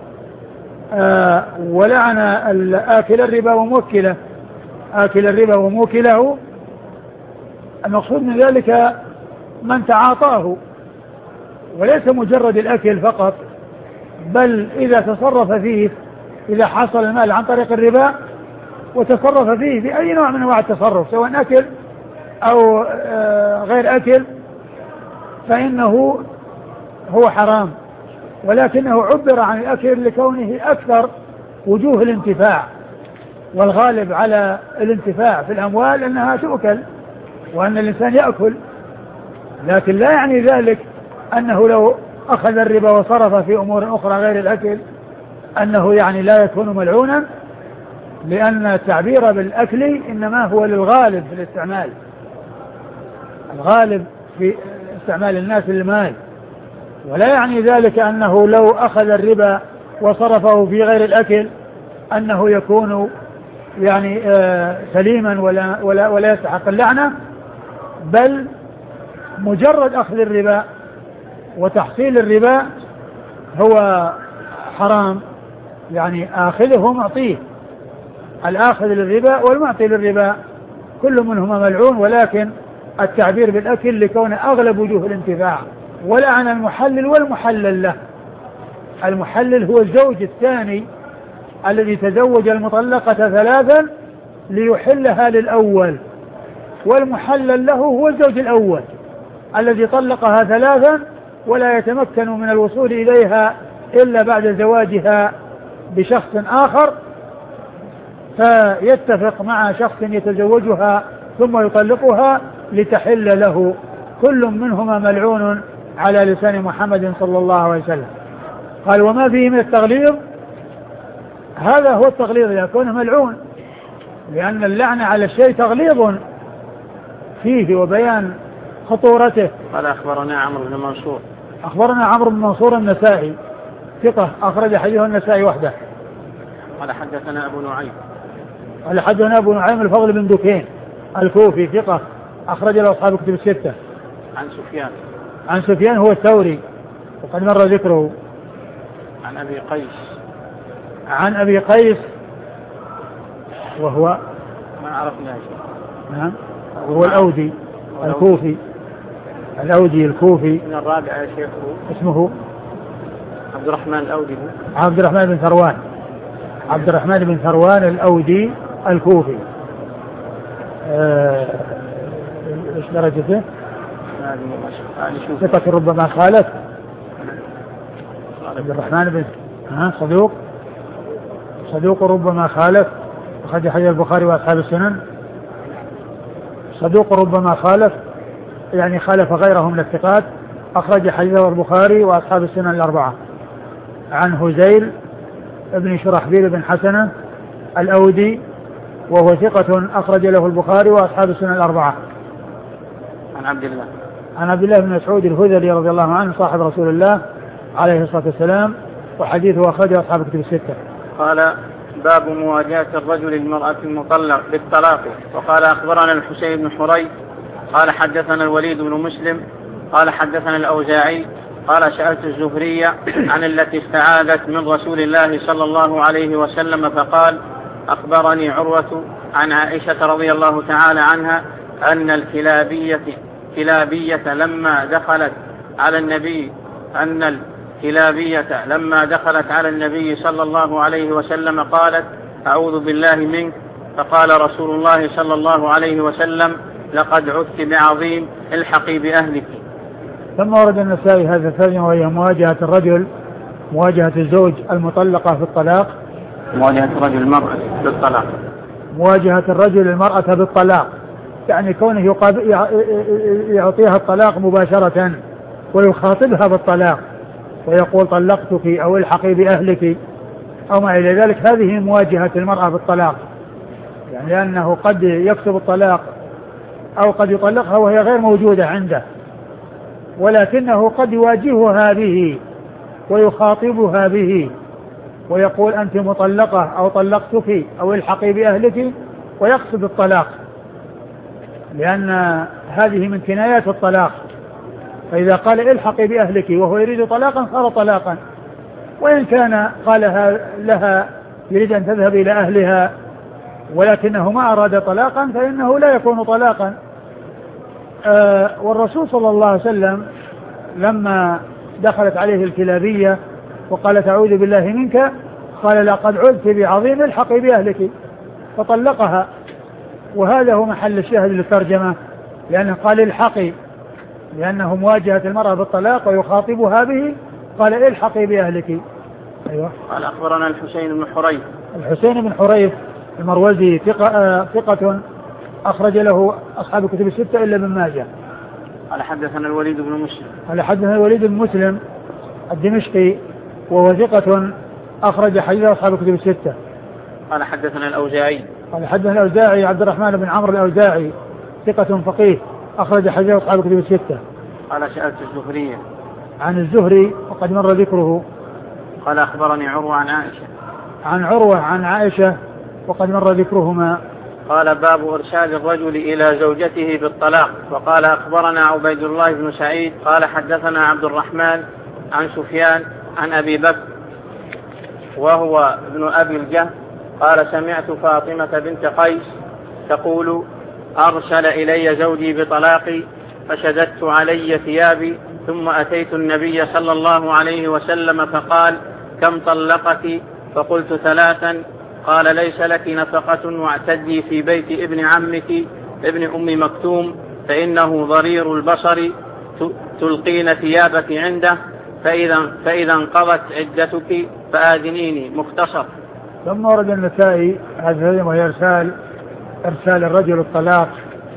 ولعن آكل الربا وموكله، آكل الربا وموكله، المقصود من ذلك من تعاطاه، وليس مجرد الأكل فقط، بل إذا تصرف فيه، إذا حصل المال عن طريق الربا وتصرف فيه بأي نوع من أنواع التصرف سواء أكل أو غير أكل فإنه هو حرام، ولكنه عبر عن الأكل لكونه أكثر وجوه الانتفاع، والغالب على الانتفاع في الأموال أنها تؤكل وأن الإنسان يأكل، لكن لا يعني ذلك أنه لو أخذ الربا وصرف في أمور أخرى غير الأكل أنه يعني لا يكون ملعونا، لأن التعبير بالأكل إنما هو للغالب في الاستعمال، الغالب في استعمال الناس للمال، ولا يعني ذلك أنه لو أخذ الربا وصرفه في غير الأكل أنه يكون يعني سليما ولا يستحق اللعنة، بل مجرد أخذ الربا وتحصيل الربا هو حرام، يعني آخذه معطيه، الآخذ للربا والمعطي للربا كل منهما ملعون، ولكن التعبير بالأكل لكون أغلب وجوه الانتفاع. ولعن المحلل والمحلل له، المحلل هو الزوج الثاني الذي تزوج المطلقة 3 ليحلها للأول، والمحلل له هو الزوج الأول الذي طلقها 3 ولا يتمكن من الوصول إليها إلا بعد زواجها بشخص آخر، فيتفق مع شخص يتزوجها ثم يطلقها لتحل له، كل منهما ملعون على لسان محمد صلى الله عليه وسلم. قال وما فيه من التغليظ، هذا هو التغليظ يكون ملعون، لأن اللعنة على الشيء تغليظ فيه وبيان خطورته.
قال أخبرنا عمرو بن منصور،
أخبرنا عمرو بن منصور النسائي ثقة أخرج حديثه النسائي وحده.
قال حدثنا أبو نعيم،
قال حدثنا أبو نعيم الفضل بن دكين الكوفي ثقة أخرج له أصحاب كتب الستة.
عن سفيان.
عن سفيان هو الثوري وقد مر ذكره.
عن أبي قيس.
عن أبي قيس وهو
ما عرفنا شيء.
نعم وهو الأودي الكوفي. الأودي الكوفي.
من الرابع يا شيخ.
اسمه
عبد الرحمن الأودي.
عبد الرحمن بن ثروان. عبد الرحمن بن ثروان الأودي الكوفي. ايش درجته؟ ثقة ربما خالف. عبد الرحمن بن صدوق ربما خالف. أخرج حديث البخاري وأصحاب السنن. صدوق ربما خالف يعني خالف غيرهم من الثقات. أخرج حديثه البخاري وأصحاب السنن الأربعة. عن هزيل ابن شرحبيل بن حسنة الأودي وهو ثقة أخرج له البخاري وأصحاب السنن الأربعة. عن عبد الله بن مسعود الهذلي رضي الله عنه صاحب رسول الله عليه الصلاة والسلام وحديثه أخرجه أصحاب كتب الستة.
قال باب مواجهة الرجل المرأة المطلق بالطلاق. وقال أخبرنا الحسين بن حريث قال حدثنا الوليد بن مسلم قال حدثنا الأوزاعي قال سألت الزهري عن التي استعاذت من رسول الله صلى الله عليه وسلم فقال أخبرني عروة عن عائشة رضي الله تعالى عنها أن الكلابية لما دخلت على النبي صلى الله عليه وسلم قالت أعوذ بالله منك. فقال رسول الله صلى الله عليه وسلم لقد عدت بعظيم الحقي بأهلك.
ثم ورد النسائي هذا الترجمة وهي مواجهة الزوج المطلقة في الطلاق.
مواجهة الرجل المرأة بالطلاق.
مواجهة الرجل المرأة بالطلاق يعني كونه يعطيها الطلاق مباشرة ويخاطبها بالطلاق ويقول طلقتك أو الحقي بأهلك أو ما إلى ذلك. هذه مواجهة المرأة بالطلاق يعني لأنه قد يكتب الطلاق أو قد يطلقها وهي غير موجودة عنده ولكنه قد يواجهها به ويخاطبها به ويقول أنت مطلقة أو طلقتك أو الحقي بأهلك ويقصد الطلاق لأن هذه من كنايات الطلاق. فإذا قال الحقي بأهلك وهو يريد طلاقا صار طلاقا وإن كان قالها لها يريد أن تذهب إلى أهلها ولكنه ما أراد طلاقا فإنه لا يكون طلاقا. والرسول صلى الله عليه وسلم لما دخلت عليه الكلابية وقالت أعوذ بالله منك قال لقد عدت بعظيم الحقي بأهلك فطلقها. وهذا هو محل الشاهد للترجمة لأنه قال الحقي لأنه مواجهة المرأة بالطلاق ويخاطبها به قال الحقي بأهلك. أيوة.
قال أخبرنا الحسين بن حريث.
الحسين بن حريث المروزي ثقة أخرج له أصحاب الكتب الستة إلا ابن ماجه.
قال حدثنا الوليد بن مسلم.
قال حدثنا الوليد بن مسلم الدمشقي وهو ثقة أخرج حديث أصحاب الكتب الستة.
قال حدثنا الأوزاعي.
قال حدثنا الأوزاعي عبد الرحمن بن عمرو الأوزاعي ثقة فقيه أخرج حديث أصحاب الكتب الستة.
قال سألت الزهري
عن الزهري وقد مر ذكره.
قال أخبرني عروة عن عائشة.
عن عروة عن عائشة وقد مر ذكرهما.
قال باب إرشاد الرجل إلى زوجته بالطلاق. وقال أخبرنا عبيد الله بن سعيد قال حدثنا عبد الرحمن عن سفيان عن أبي بكر وهو ابن أبي الجهم قال سمعت فاطمة بنت قيس تقول أرسل إلي زوجي بطلاقي فشددت علي ثيابي ثم أتيت النبي صلى الله عليه وسلم فقال كم طلقك؟ فقلت 3. قال ليس لك نفقة واعتدي في بيت ابن عمك ابن أم مكتوم فإنه ضرير البصر تلقين ثيابك عنده فإذا انقضت عدتك فآذنيني. مختصر.
ثم ورد النسائي هذا وهي إرسال الرجل الطلاق.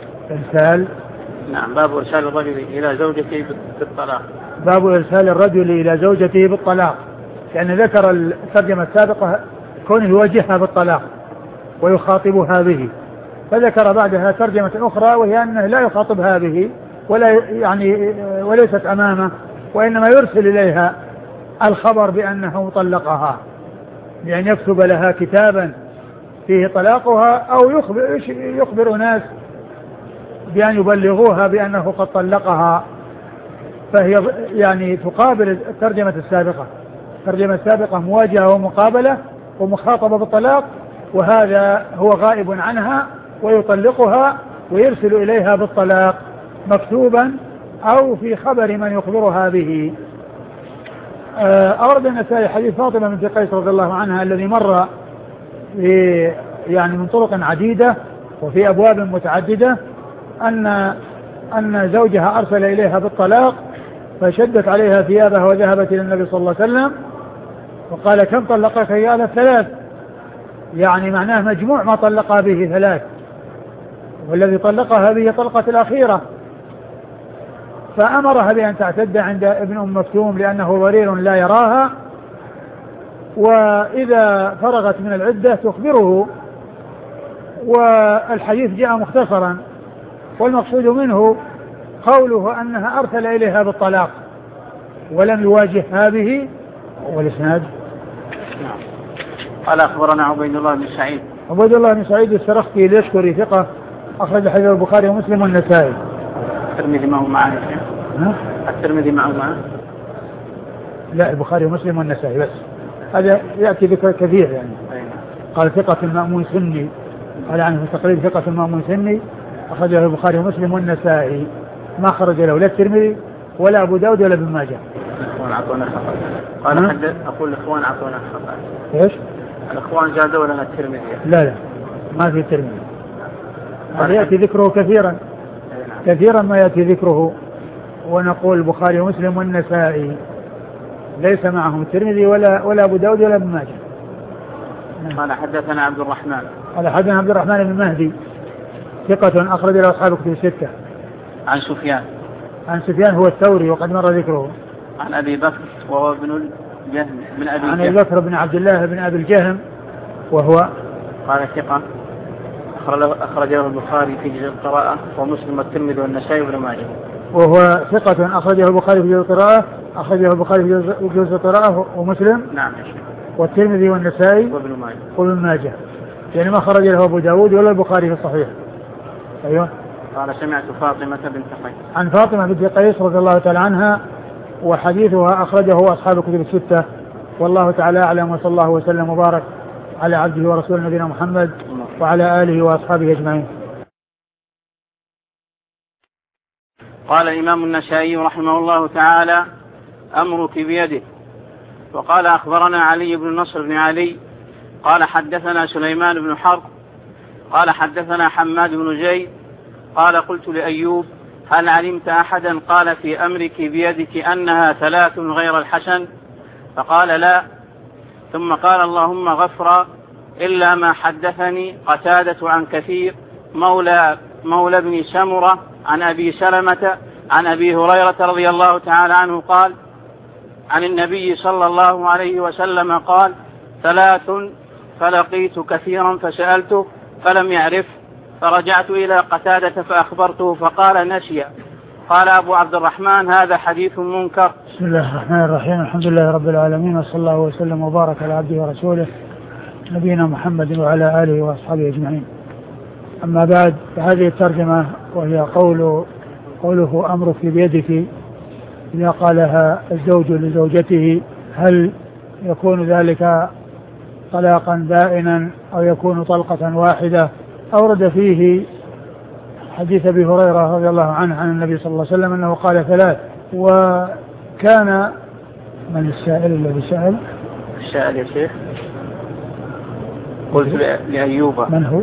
نعم. باب إرسال الرجل إلى زوجته بالطلاق.
باب إرسال الرجل إلى زوجته بالطلاق يعني ذكر الترجمة السابقة كونه يواجهها بالطلاق ويخاطبها به فذكر بعدها ترجمة أخرى وهي أنه لا يخاطبها به ولا يعني وليست أمامه وإنما يرسل إليها الخبر بأنه طلقها بأن يكتب لها كتابا فيه طلاقها أو يخبر ناس بأن يبلغوها بأنه قد طلقها، فهي يعني تقابل الترجمة السابقة. الترجمة السابقة مواجهة ومقابلة ومخاطبة بالطلاق، وهذا هو غائب عنها ويطلقها ويرسل إليها بالطلاق مكتوبا أو في خبر من يخبرها به. أورد النسائي حديث فاطمة بنت قيس رضي الله عنها الذي مر يعني من طرق عديدة وفي أبواب متعددة أن زوجها أرسل إليها بالطلاق، فشدت عليها ثيابها وذهبت إلى النبي صلى الله عليه وسلم وقال كم طلقك؟ قالت 3، يعني معناه مجموع ما طلقها به 3، والذي طلقها به طلقة الأخيرة. فأمرها بأن تعتد عند ابن أم مكتوم لأنه ضرير لا يراها، وإذا فرغت من العدة تخبره. والحديث جاء مختصرا، والمقصود منه قوله أنها أرسل إليها بالطلاق ولم يواجهها به. والإسناد
قال أخبرنا عبيد الله بن سعيد.
عبيد الله بن سعيد السرخسي اليشكري ثقة، أخرج حديث البخاري ومسلم والنسائي.
الترمذي معه معه؟ الترمذي معه معه؟
لا، البخاري ومسلم والنسائي بس. هذا يأتي ذكر كثير يعني. قال ثقة مأمون سني، قال عنه في تقريب ثقة مأمون سني، أخرجه البخاري ومسلم والنسائي، ما خرج له لا الترمذي ولا أبو داود ولا ابن ماجه.
الإخوان أعطونا خطأ. قال حدث أقول الإخوان أعطونا خطأ.
إيش؟
الإخوان زادوا لنا الترمذي.
لا ما في الترمذي. هذا يأتي ذكره كثيرا ما يأتي ذكره، ونقول البخاري ومسلم والنسائي ليس معهم الترمذي ولا أبو داود ولا ابن ماجه.
قال حدثنا عبد الرحمن.
قال حدثنا عبد الرحمن بن مهدي ثقة أخرج له أصحاب كتب الستة.
عن سفيان.
عن سفيان هو الثوري وقد مر ذكره.
عن أبي بكر وهو ابن الجهم من أبي
عن أبي بكر بن عبد الله بن أبي الجهم وهو
قال ثقة أخرجه البخاري في جزء القراءة ومسلم والترمذي والنسائي وابن ماجه.
وهو ثقة أخرجه البخاري في جزء القراءة، أخرجه البخاري في جزء القراءة ومسلم.
نعم.
والترمذي والنسائي وابن ماجه. يعني ما خرج له أبو داود ولا البخاري في الصحيح. أيوه.
قال سمعت فاطمة بنت قيس.
عن فاطمة بنت قيس رضي الله تعالى عنها، وحديثها أخرجه أصحاب الكتب الستة. والله تعالى أعلم، وصلى الله وسلم وبارك على عبده ورسوله نبينا محمد وعلى آله وأصحابه أجمعين.
قال الإمام النسائي رحمه الله تعالى: أمرك بيده. وقال أخبرنا علي بن نصر بن علي قال حدثنا سليمان بن حرب قال حدثنا حماد بن زيد قال قلت لأيوب: هل علمت أحدا قال في أمرك بيدك أنها 3 غير الحسن؟ فقال: لا. ثم قال: اللهم غفرا إلا ما حدثني قتادة عن كثير مولى بن سمرة عن أبي سلمة عن أبي هريرة رضي الله تعالى عنه قال عن النبي صلى الله عليه وسلم قال: 3 فلقيت كثيرا فسألته فلم يعرف، فرجعت إلى قتادة فأخبرته فقال: نسي. قال أبو عبد الرحمن: هذا حديث منكر.
بسم الله الرحمن الرحيم، الحمد لله رب العالمين، وصلى الله وسلم وبارك على عبده ورسوله نبينا محمد وعلى آله وأصحابه أجمعين. أما بعد، فهذه الترجمة وهي قوله أمرك بيدك، إذا قالها الزوج لزوجته هل يكون ذلك طلاقا بائنا أو يكون طلقة واحدة؟ أورد فيه حديث أبي هريرة رضي الله عنه عن النبي صلى الله عليه وسلم أنه قال 3. وكان من السائل الذي سأل؟
السائل يا شيخ قلت لأيوب.
من هو؟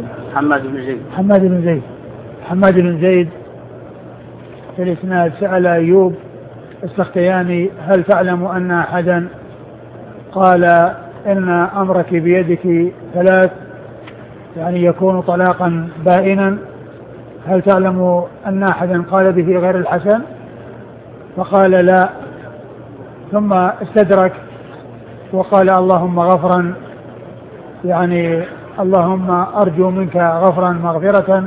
حماد بن زيد في الإسناد سأل أيوب السختياني: هل تعلم أن أحدا قال إن أمرك بيدك 3 يعني يكون طلاقا بائنا؟ هل تعلم أن أحدا قال به غير الحسن؟ فقال: لا. ثم استدرك وقال: اللهم غفرا، يعني اللهم أرجو منك غفرا مغفرة.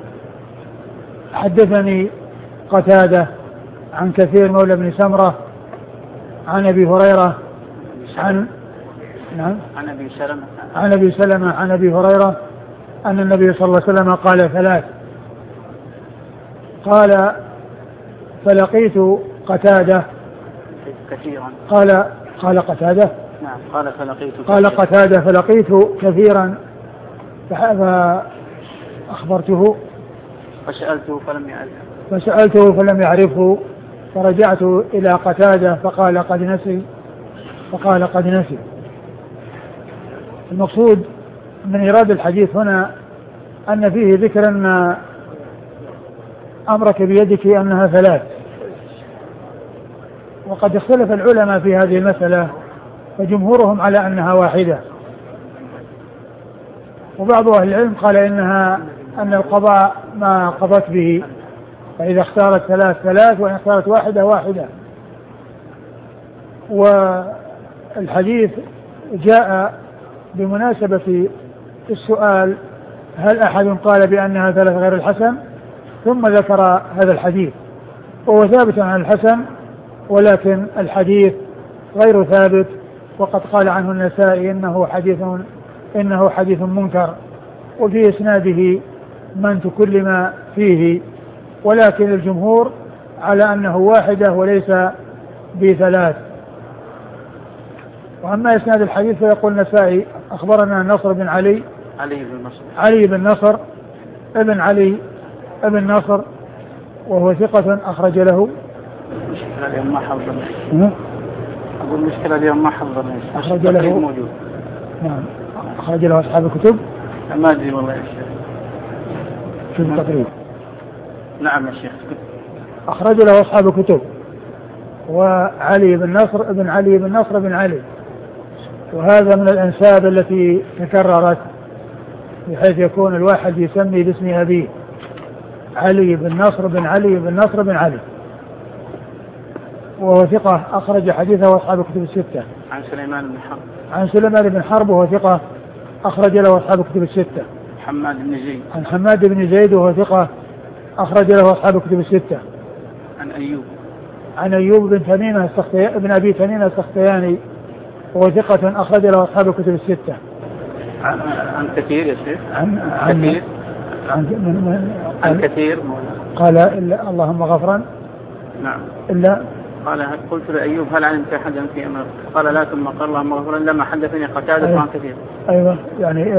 حدثني قتادة عن كثير مولى بن سمرة عن أبي هريرة عن أبي سلمة عن أبي هريرة أن النبي صلى الله عليه وسلم قال 3. قال فلقيت قتادة
كثيرا.
قال قتادة.
نعم. قال فلقيت.
قال قتادة فلقيت كثيرا فأخبرته فسألته فلم يعرفه فرجعت إلى قتادة فقال قد نسي. المقصود من إيراد الحديث هنا أن فيه ذكر أن أمرك بيدك أنها ثلاث، وقد اختلف العلماء في هذه المسألة، فجمهورهم على أنها واحدة، وبعض أهل العلم قال أن القضاء ما قضت به، فإذا اختارت ثلاث وإن اختارت واحدة. والحديث جاء بمناسبة السؤال هل أحد قال بأنها ثلاث غير الحسن، ثم ذكر هذا الحديث وهو ثابت عن الحسن، ولكن الحديث غير ثابت، وقد قال عنه النسائي إنه حديث منكر، وفي إسناده من تكلم فيه، ولكن الجمهور على أنه واحدة وليس بثلاث. وأما إسناد الحديث فيقول النسائي أخبرنا نصر بن علي بن نصر ابن علي ابن نصر، وهو ثقة أخرج له.
المشكلة اليوم ما حضرنا.
أخرج له موجود. نعم. أخرج له أصحاب الكتب.
ما أدري والله يا شيخ.
شوف التقريب.
نعم يا شيخ.
أخرج له أصحاب الكتب. وعلي بن نصر ابن علي بن نصر بن علي، وهذا من الأنساب التي تكررت بحيث يكون الواحد يسمي باسم أبيه، علي بن نصر بن علي بن نصر بن علي، وهو ثقة أخرج حديثه أصحاب الكتب الستة.
عن
سليمان بن حرب وهو ثقة أخرج له أصحاب الكتب الستة. عن حماد بن زيد وهو ثقة أخرج له أصحاب الكتب الستة. عن أيوب بن أبي تميمة السختياني وهو ثقة أخرج له أصحاب الكتب الستة.
عن كثير يا شيخ. عن كثير
قال إلا اللهم غفرا.
نعم.
إلا
قال قلت لأيوب هل علمت أحدا في أمر؟ قال لا، ثم قال اللهم غفرا لما حدثني قتادة عن كثير.
أيوة يعني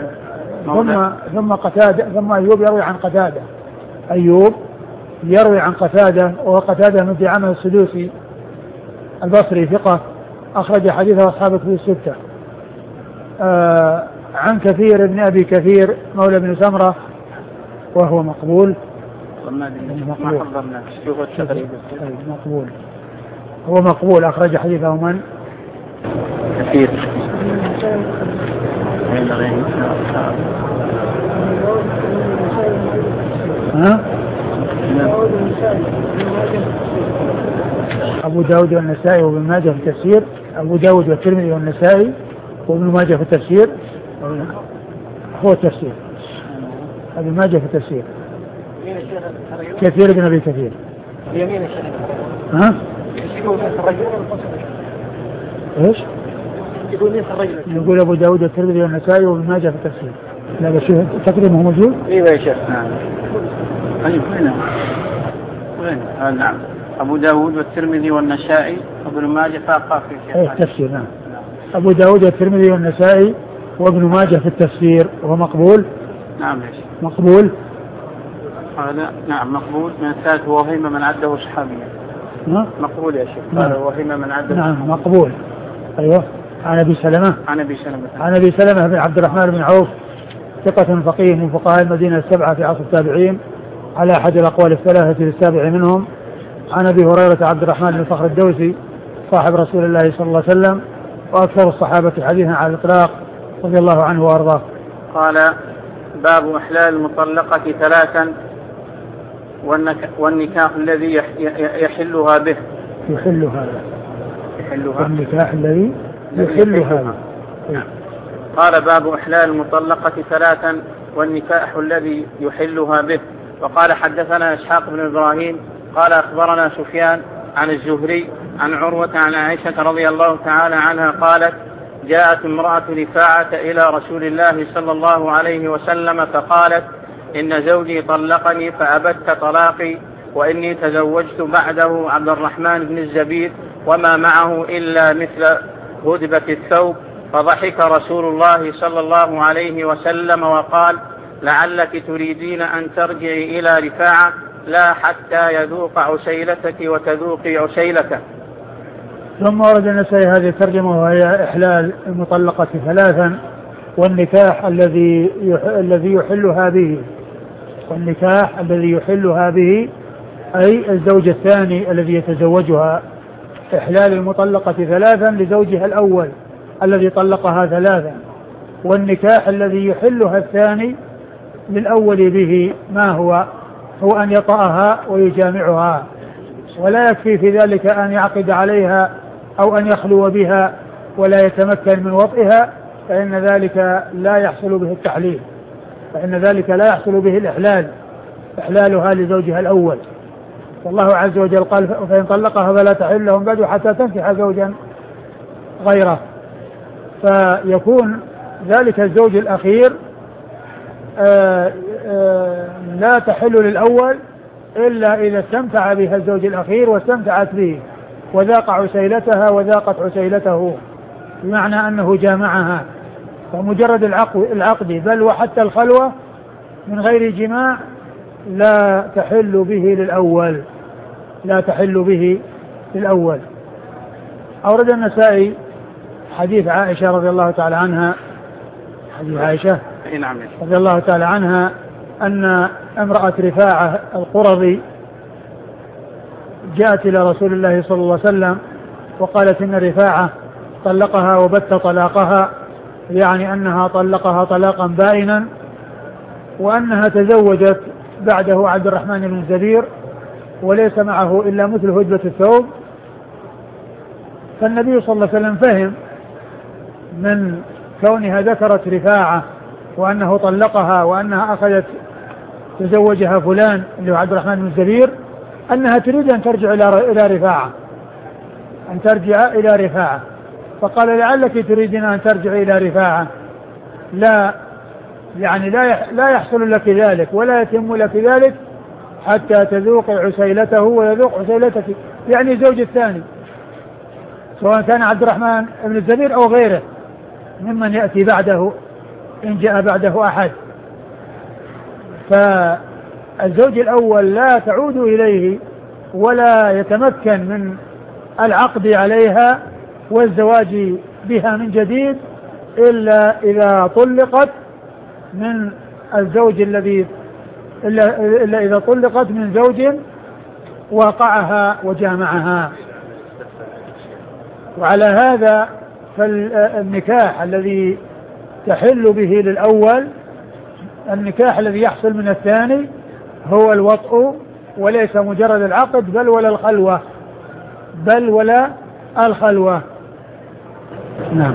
ثم أيوب يروي عن قتادة. أيوب يروي عن قتادة، وهو قتادة من دعامة السدوسي البصري ثقة أخرج حديثه أصحاب الكتب الستة. عن كثير ابن أبي كثير مولى بن سمرة وهو مقبول. هو مقبول أخرج حديثه من؟
كثير. أبو داود والنسائي وابن ماجه في التفسير. أبو داود والترمذي والنسائي وابن ماجه في التفسير. هو التفسير ابن ماجه في التفسير. كثير بن أبي كثير. يمين الشيخ.
ايش؟ يقول أبو داود والترمذي والنسائي وابن ماجه في التفسير. لا بس تقريبا موجود.
ايوه يا شيخ. نعم. وين؟ نعم. أبو داود والترمذي والنسائي وابن ماجه فاقا في
التفسير. نعم. أبو داود والترمذي والنسائي وابن ماجه في التفسير، وهو مقبول.
نعم يا شيخ.
مقبول.
قال نعم مقبول. من الثالث وهم من عده صحابيا. مقبول يا شيخ. قال وهم من عده.
نعم مقبول. أيوه. عن أبي سلمة بن عبد الرحمن بن عوف ثقة فقيه من فقهاء المدينة السبعة في عصر التابعين على أحد الأقوال الثلاثة للسابع منهم. عن أبي هريرة عبد الرحمن بن صخر الدوسي صاحب رسول الله صلى الله عليه وسلم وأكثر الصحابة حديثا على الإطلاق رضي الله عنه وأرضاه.
قال باب إحلال المطلقة ثلاثا والنكاح الذي يحلها به.
والنكاح الذي يحلها به.
قال باب إحلال المطلقة ثلاثا والنكاح الذي يحلها به. وقال حدثنا إسحاق بن إبراهيم قال أخبرنا سفيان عن الزهري عن عروة عن عائشة رضي الله تعالى عنها قالت جاءت امرأة رفاعة إلى رسول الله صلى الله عليه وسلم فقالت إن زوجي طلقني فأبدت طلاقي وإني تزوجت بعده عبد الرحمن بن الزبير وما معه إلا مثل هدبة الثوب. فضحك رسول الله صلى الله عليه وسلم وقال لعلك تريدين أن ترجعي إلى رفاعة لا حتى يذوق عسيلتك وتذوقي عسيلته.
ثم ورد النسائي هذه الترجمة وهي إحلال المطلقة ثلاثا والنكاح الذي يحلها به، والنكاح الذي يحلها به أي الزوج الثاني الذي يتزوجها. إحلال المطلقة ثلاثا لزوجها الأول الذي طلقها ثلاثا، والنكاح الذي يحلها الثاني للأول به ما هو أن يطأها ويجامعها، ولا يكفي في ذلك أن يعقد عليها أو أن يخلو بها ولا يتمكن من وطئها، فإن ذلك لا يحصل به التحليل، فإن ذلك لا يحصل به إحلالها لزوجها الأول. والله عز وجل قال فإن طلقها فلا تحل لهم بعد حتى تنكح زوجا غيره، فيكون ذلك الزوج الأخير لا تحل للأول إلا إذا استمتع بها الزوج الأخير واستمتعت به وذاق عسيلتها وذاقت عسيلته، بمعنى أنه جامعها. فمجرد العقد بل وحتى الخلوة من غير جماع لا تحل به للأول. أورد النسائي حديث عائشة رضي الله تعالى عنها، حديث عائشة رضي الله تعالى عنها أن امرأة رفاعة القرظي جاءت إلى رسول الله صلى الله عليه وسلم وقالت إن رفاعة طلقها وبت طلاقها، يعني أنها طلقها طلاقا بائنا، وأنها تزوجت بعده عبد الرحمن بن الزبير وليس معه إلا مثل هدبة الثوب. فالنبي صلى الله عليه وسلم فهم من كونها ذكرت رفاعة وأنه طلقها وأنها أخذت تزوجها فلان اللي هو عبد الرحمن بن الزبير أنها تريد أن ترجع إلى رفاعة، فقال لعلك تريدين أن ترجع إلى رفاعة، لا يعني لا يحصل لك ذلك ولا يتم لك ذلك حتى تذوق عسيلته ويذوق عسيلتك، يعني الزوج الثاني سواء كان عبد الرحمن بن الزبير أو غيره ممن يأتي بعده إن جاء بعده أحد. فالزوج الأول لا تعود إليه ولا يتمكن من العقد عليها والزواج بها من جديد إلا إذا طلقت من الزوج إلا إذا طلقت من زوج واقعها وجامعها. وعلى هذا فالنكاح الذي تحل به للأول النكاح الذي يحصل من الثاني هو الوطء وليس مجرد العقد بل ولا الخلوة. نعم.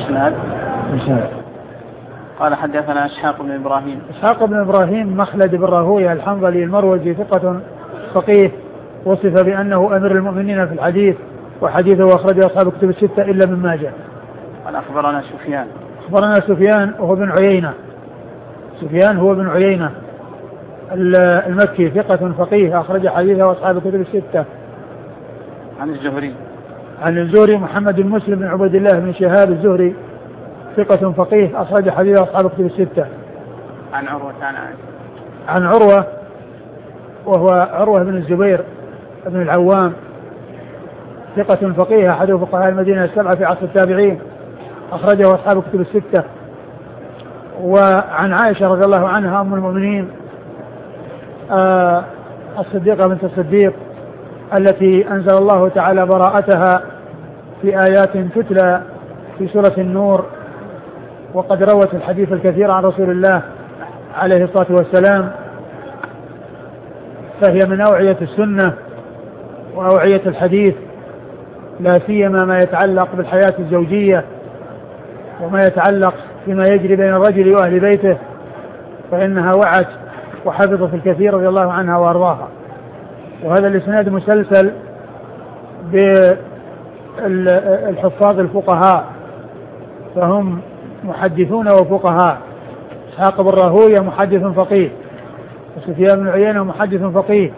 قال حدثنا إسحاق بن إبراهيم
مخلد بن راهويه الحنظلي المروزي ثقة فقيه، وصف بأنه أمير المؤمنين في الحديث، وحديثه أخرجه أصحاب الكتب الستة إلا من ماجه.
قال أخبرنا
سفيان وهو بن عيينة، سفيان هو بن عيينة المكي ثقة فقيه أخرج حديثه أصحاب الكتب الستة. عن الزهري محمد بن مسلم بن عبد الله بن شهاب الزهري ثقة فقيه أخرج حديثه أصحاب الكتب الستة. عن عروة وهو عروة بن الزبير بن العوام ثقة فقيه أحد فقهاء المدينة السبعة في عصر التابعين أخرجه أصحاب الكتب الستة. وعن عائشة رضي الله عنها أم المؤمنين الصديقة بنت الصديق التي أنزل الله تعالى براءتها في آيات تتلى في سورة النور، وقد روت الحديث الكثير عن رسول الله عليه الصلاة والسلام، فهي من أوعية السنة وأوعية الحديث، لا سيما ما يتعلق بالحياة الزوجية وما يتعلق فيما يجري بين الرجل وأهل بيته، فإنها وعت وحفظت الكثير رضي الله عنها وأرضاها. وهذا الإسناد مسلسل بالحفاظ الفقهاء، فهم محدثون وفقهاء. إسحاق بن راهويه محدث فقيه وسفيان بن عيينة محدث فقيه،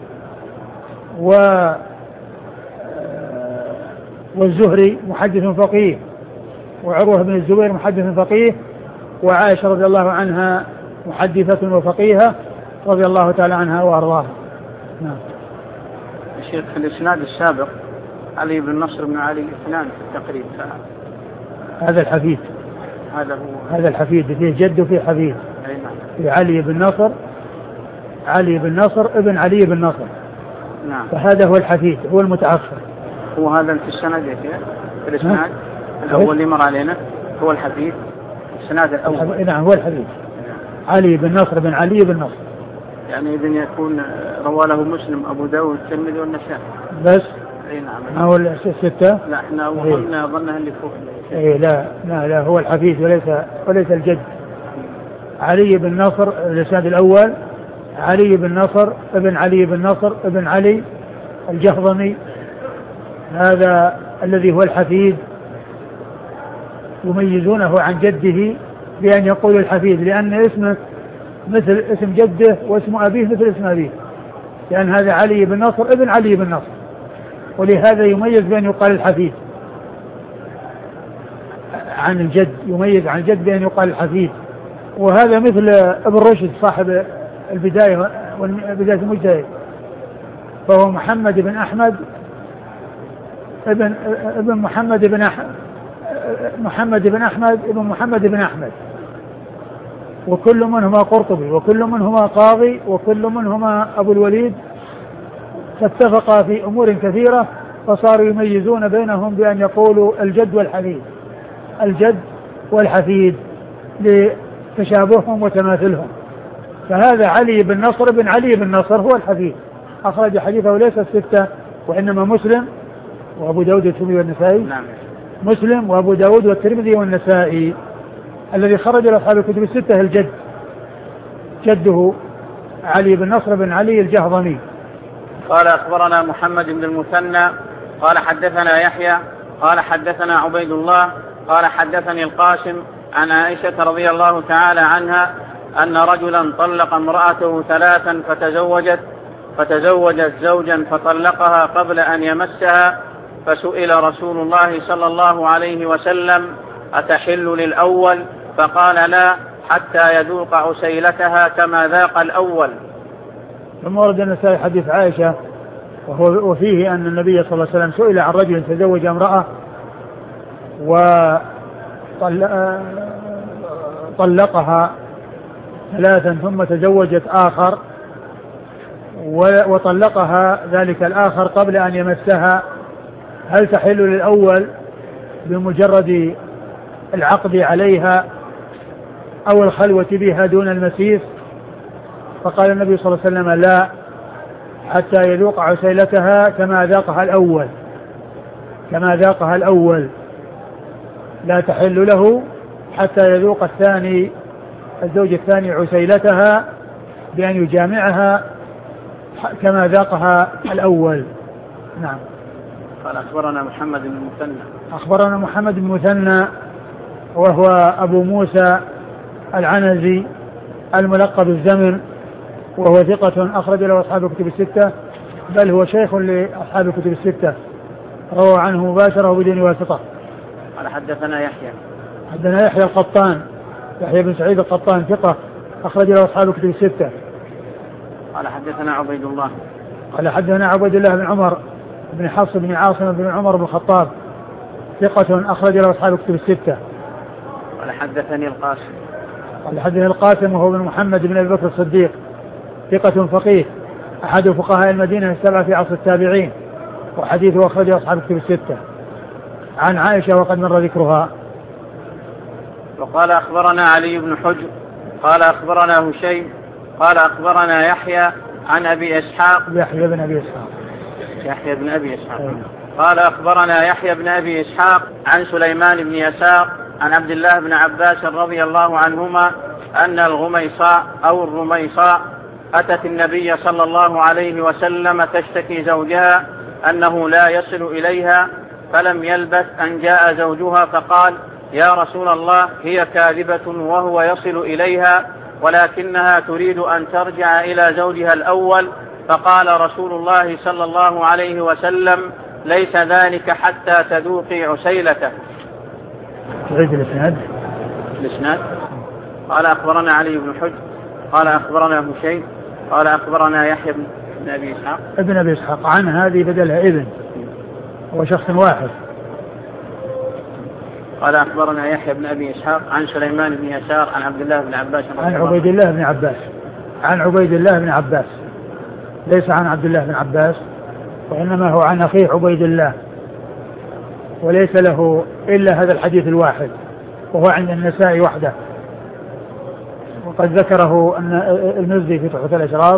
والزهري محدث فقيه، وعروة بن الزبير محدث فقيه، وعائشة رضي الله عنها محدثة وفقيهة رضي الله تعالى عنها وأرضاها. نعم.
الشيخ في الإسناد السابق علي بن نصر بن علي اثنان في التقريب،
هذا الحفيد، هذا الحفيد فيه جد وفيه حفيد. في علي بن نصر، علي بن نصر ابن علي بن نصر.
نعم.
فهذا هو الحفيد، هو المتأخر.
هو هذا في السند في الإسناد الأول اللي مر علينا هو الحفيد، السند الأول.
نعم هو الحفيد. علي بن نصر بن علي بن نصر.
يعني إذن يكون رواه له مسلم أبو داود الترمذي والنسائي
بس.
اي نعم.
ما هو الستة؟
لا احنا وصلنا ظنها اللي فوق.
اي لا هو الحفيد وليس الجد. علي بن نصر الإسناد الأول، علي بن نصر ابن علي بن نصر ابن علي الجهضمي، هذا الذي هو الحفيد، يميزونه عن جده بأن يقول الحفيد، لأن اسمه مثل اسم جده واسم أبيه مثل اسم أبيه، لأن هذا علي بن نصر ابن علي بن نصر، ولهذا يميز بأن يقال الحفيد عن الجد، يميز عن الجد بأن يقال الحفيد. وهذا مثل ابن رشد صاحب البداية بداية المجتهد، فهو محمد بن أحمد ابن محمد بن أحمد، محمد بن أحمد ابن محمد بن أحمد، وكل منهما قرطبي، وكل منهما قاضي، وكل منهما أبو الوليد، فاتفقا في أمور كثيرة، فصاروا يميزون بينهم بأن يقولوا الجد والحفيد، الجد والحفيد لتشابههم وتماثلهم. فهذا علي بن نصر بن علي بن نصر هو الحفيد، أخرج حديثه ليس الستة وإنما مسلم وأبو داود والترمذي والنسائي.
نعم.
مسلم وأبو داود والترمذي والنسائي. الذي خرج لأصحاب الكتب الستة الجد، جده علي بن نصر بن علي الجهضمي.
قال أخبرنا محمد بن المثنى قال حدثنا يحيى قال حدثنا عبيد الله قال حدثني القاسم عن عائشة رضي الله تعالى عنها أن رجلا طلق امرأته 3 فتزوجت زوجا فطلقها قبل أن يمسها، فسئل رسول الله صلى الله عليه وسلم أتحل للأول؟ فقال لا حتى يذوق عسيلتها كما ذاق الأول.
ثم ورد النسائي حديث عائشة وفيه أن النبي صلى الله عليه وسلم سئل عن رجل تزوج امرأة وطلقها 3 ثم تزوجت آخر وطلقها ذلك الآخر قبل أن يمسها، هل تحل للأول بمجرد العقد عليها أو الخلوة بها دون المسيس؟ فقال النبي صلى الله عليه وسلم لا حتى يذوق عسيلتها كما ذاقها الأول، لا تحل له حتى يذوق الزوج الثاني عسيلتها بأن يجامعها كما ذاقها الأول. نعم.
قال أخبرنا محمد بن المثنى.
أخبرنا محمد بن المثنى وهو أبو موسى العنزي الملقب الزمن، وهو ثقة أخرج له أصحاب الكتب الستة، بل هو شيخ لأصحاب الكتب الستة، روى عنه مباشرة بدون واسطة.
قال حدثنا يحيى.
حدثنا يحيى القطان، يحيى بن سعيد القطان ثقة أخرج له أصحاب الكتب الستة.
قال حدثنا عبيد الله.
قال حدثنا عبيد الله بن عمر بن حفص بن عاصم بن عمر بن الخطاب ثقة أخرج له أصحاب الكتب الستة.
قال حدثني القاسم.
قال حدثني القاسم وهو بن محمد بن أبي بكر الصديق ثقة فقيه أحد فقهاء المدينة السبعة في عصر التابعين، وحديثه أخرجه أصحاب الكتب الستة. عن عائشة وقد مر ذكرها.
وقال أخبرنا علي بن حجر قال أخبرنا هشيم قال أخبرنا يحيى عن أبي إسحاق.
يحيى بن أبي إسحاق.
قال أخبرنا يحيى بن أبي إسحاق عن سليمان بن يسار عن عبد الله بن عباس رضي الله عنهما أن الغميصاء أو الرميصاء أتت النبي صلى الله عليه وسلم تشتكي زوجها أنه لا يصل إليها، فلم يلبث أن جاء زوجها فقال يا رسول الله هي كاذبة وهو يصل إليها، ولكنها تريد أن ترجع إلى زوجها الأول، فقال رسول الله صلى الله عليه وسلم: ليس ذلك حتى تذوقي عسيلته.
تعيد الإسناد.
قال أخبرنا علي بن حجر قال أخبرنا هشيم قال أخبرنا يحيى بن أبي إسحاق
ابن أبي إسحاق. عن هذه بدلها ابن، هو شخص واحد.
قال أخبرنا يحيى بن أبي إسحاق عن سليمان بن يسار عن عبد الله بن عباس
عن عبيد الله بن عباس. عن عبيد الله بن عباس، ليس عن عبد الله بن عباس، وإنما هو عن أخيه عبيد الله، وليس له إلا هذا الحديث الواحد، وهو عند النسائي وحده، وقد ذكره المزي في تحفة الأشراف،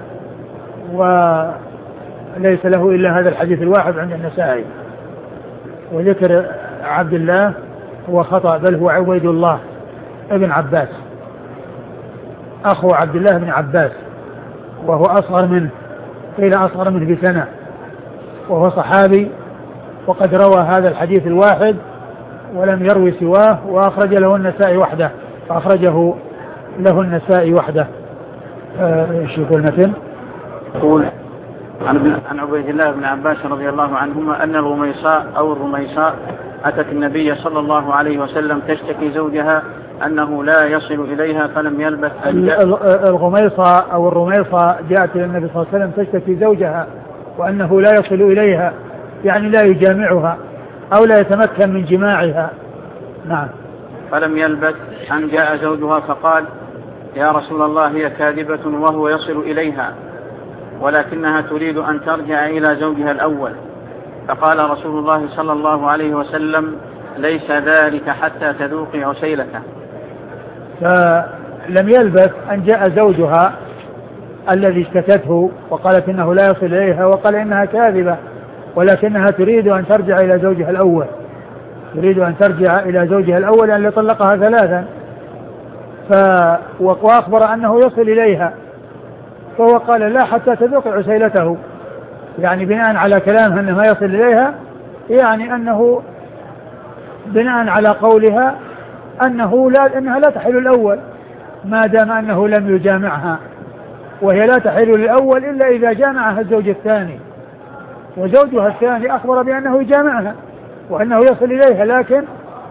وليس له إلا هذا الحديث الواحد عند النسائي. وذكر عبد الله هو خطأ، بل هو عبيد الله ابن عباس، أخو عبد الله بن عباس، وهو أصغر منه، قيل أصغر منه بسنة، وهو صحابي، وقد روى هذا الحديث الواحد ولم يروي سواه، وأخرج له النسائي وحده، فأخرجه له النسائي وحده. ايش يقول المتن؟
يقول عن عبيد الله بن عباس رضي الله عنهما أن الرميصاء أتت النبي صلى الله عليه وسلم تشتكي زوجها أنه لا يصل إليها، فلم يلبث
الرميصة جاءت إلى النبي صلى الله عليه وسلم تشتكي زوجها وأنه لا يصل إليها، يعني لا يجامعها أو لا يتمكن من جماعها. نعم.
فلم يلبث أن جاء زوجها فقال: يا رسول الله، هي كاذبة وهو يصل إليها، ولكنها تريد أن ترجع إلى زوجها الأول. فقال رسول الله صلى الله عليه وسلم: ليس ذلك حتى تذوقي عسيلته.
فلم يلبث أن جاء زوجها الذي اشتكته وقالت إنه لا يصل إليها، وقال إنها كاذبة، ولكنها تريد أن ترجع إلى زوجها الأول، تريد أن ترجع إلى زوجها الأول لأن طلقها 3، وأخبر أنه يصل إليها، فهو قال: لا حتى تذوق عسيلته، يعني بناء على كلامها أنه ما يصل إليها، يعني أنه بناء على قولها أنها لا تحل الأول ما دام أنه لم يجامعها، وهي لا تحل للأول إلا إذا جامعها الزوج الثاني، وزوجها الثاني أخبر بأنه يجامعها وأنه يصل إليها، لكن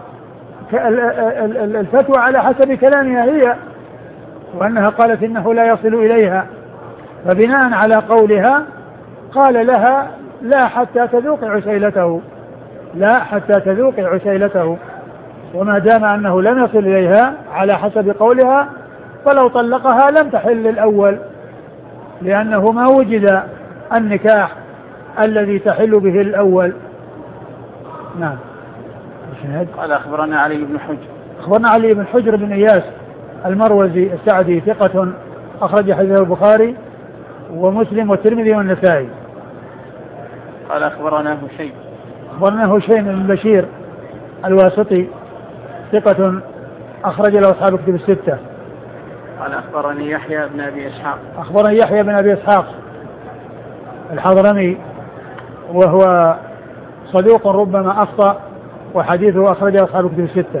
الفتوى على حسب كلامها هي، وأنها قالت إنه لا يصل إليها، فبناء على قولها قال لها: لا حتى تذوق عسيلته، لا حتى تذوق عسيلته، وما دام أنه لم يصل إليها على حسب قولها فلو طلقها لم تحل للأول، لأنه ما وجد النكاح الذي تحل به الأول. نعم.
قال أخبرنا علي بن حجر.
أخبرنا علي بن حجر بن إياس المروزي السعدي، ثقة، أخرج حديثه البخاري ومسلم والترمذي والنسائي.
قال أخبرنا هشيم.
أخبرنا هشيم بن بشير الواسطي، ثقة، أخرج له أصحاب كتب الستة.
قال أخبرني يحيى بن أبي إسحاق.
أخبرني يحيى بن أبي إسحاق الحضرمي، وهو صدوق ربما أخطأ، وحديثه أخرجه أصحاب كتب الستة.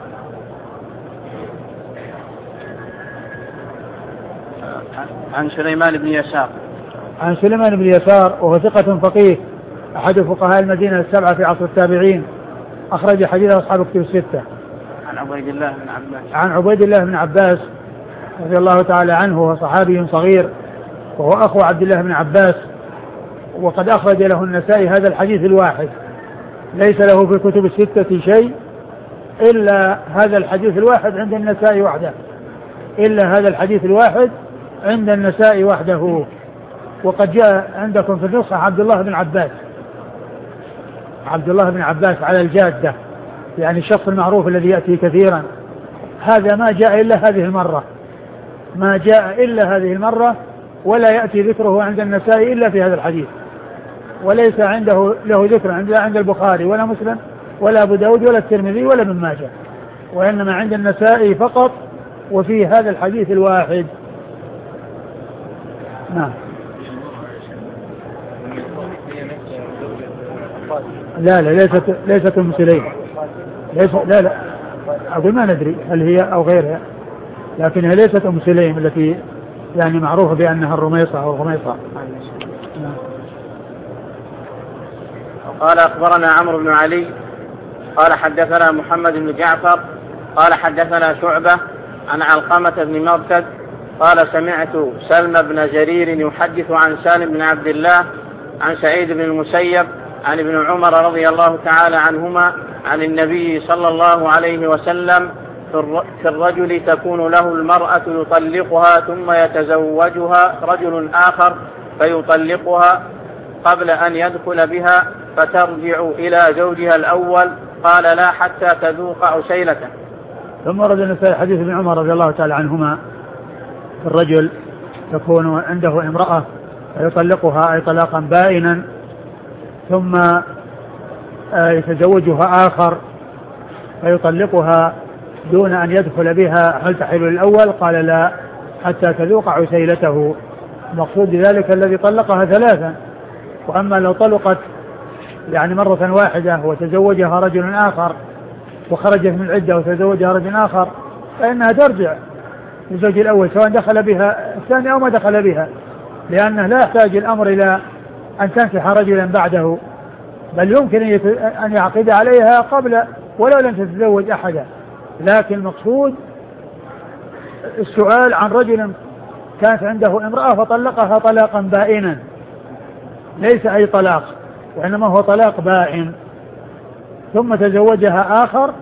عن سليمان بن يسار.
عن سليمان بن يسار، وهو ثقة فقيه، أحد فقهاء المدينة 7 في عصر التابعين، أخرج حديثه أصحاب كتب الستة.
عن عبيد الله بن عباس.
عن عبيد الله بن عباس رضي الله تعالى عنه، وهو صحابي صغير، وهو أخو عبد الله بن عباس، وقد أخرج له النسائي هذا الحديث الواحد، ليس له في كتب الستة شيء إلا هذا الحديث الواحد عند النسائي وحده، إلا هذا الحديث الواحد عند النسائي وحده. وقد جاء عندكم في النسخة عبد الله بن عباس، عبد الله بن عباس على الجادة، يعني الشخص المعروف الذي يأتي كثيرا، هذا ما جاء إلا هذه المرة، ما جاء إلا هذه المرة، ولا يأتي ذكره عند النسائي إلا في هذا الحديث، وليس عنده له ذكر عند البخاري ولا مسلم ولا أبو داود ولا الترمذي ولا ابن ماجه، وإنما عند النسائي فقط، وفي هذا الحديث الواحد. نعم. لا ليست أم سليم، لا أقول ما ندري هل هي أو غيرها، لكنها ليست أم سليم التي يعني معروفة بأنها الرميصة أو الغميصة.
قال أخبرنا عمرو بن علي قال حدثنا محمد بن جعفر قال حدثنا شعبة عن علقمة بن مرثد قال سمعت سلمى بن جرير يحدث عن سالم بن عبد الله عن سعيد بن المسيب عن ابن عمر رضي الله تعالى عنهما عن النبي صلى الله عليه وسلم في الرجل تكون له المرأة يطلقها ثم يتزوجها رجل آخر فيطلقها قبل أن يدخل بها فترجع إلى زوجها الأول قال لا حتى تذوق عسيلته.
ثم ورد النسائي حديث ابن عمر رضي الله تعالى عنهما في الرجل تكون عنده امرأة فيطلقها أي طلاقا بائنا ثم يتزوجها آخر فيطلقها دون أن يدخل بها هل تحل الأول قال لا حتى تذوق عسيلته. المقصود بذلك الذي طلقها ثلاثا. وأما لو طلقت يعني مرة واحدة وتزوجها رجل آخر وخرجت من العدة وتزوجها رجل آخر فإنها ترجع للزوج الأول سواء دخل بها الثاني أو ما دخل بها لأنه لا يحتاج الأمر إلى أن تنكح رجلا بعده بل يمكن أن يعقد عليها قبل ولو لم تتزوج أحدا. لكن المقصود السؤال عن رجل كانت عنده امرأة فطلقها طلاقا بائنا ليس أي طلاق وإنما هو طلاق بائن ثم تزوجها آخر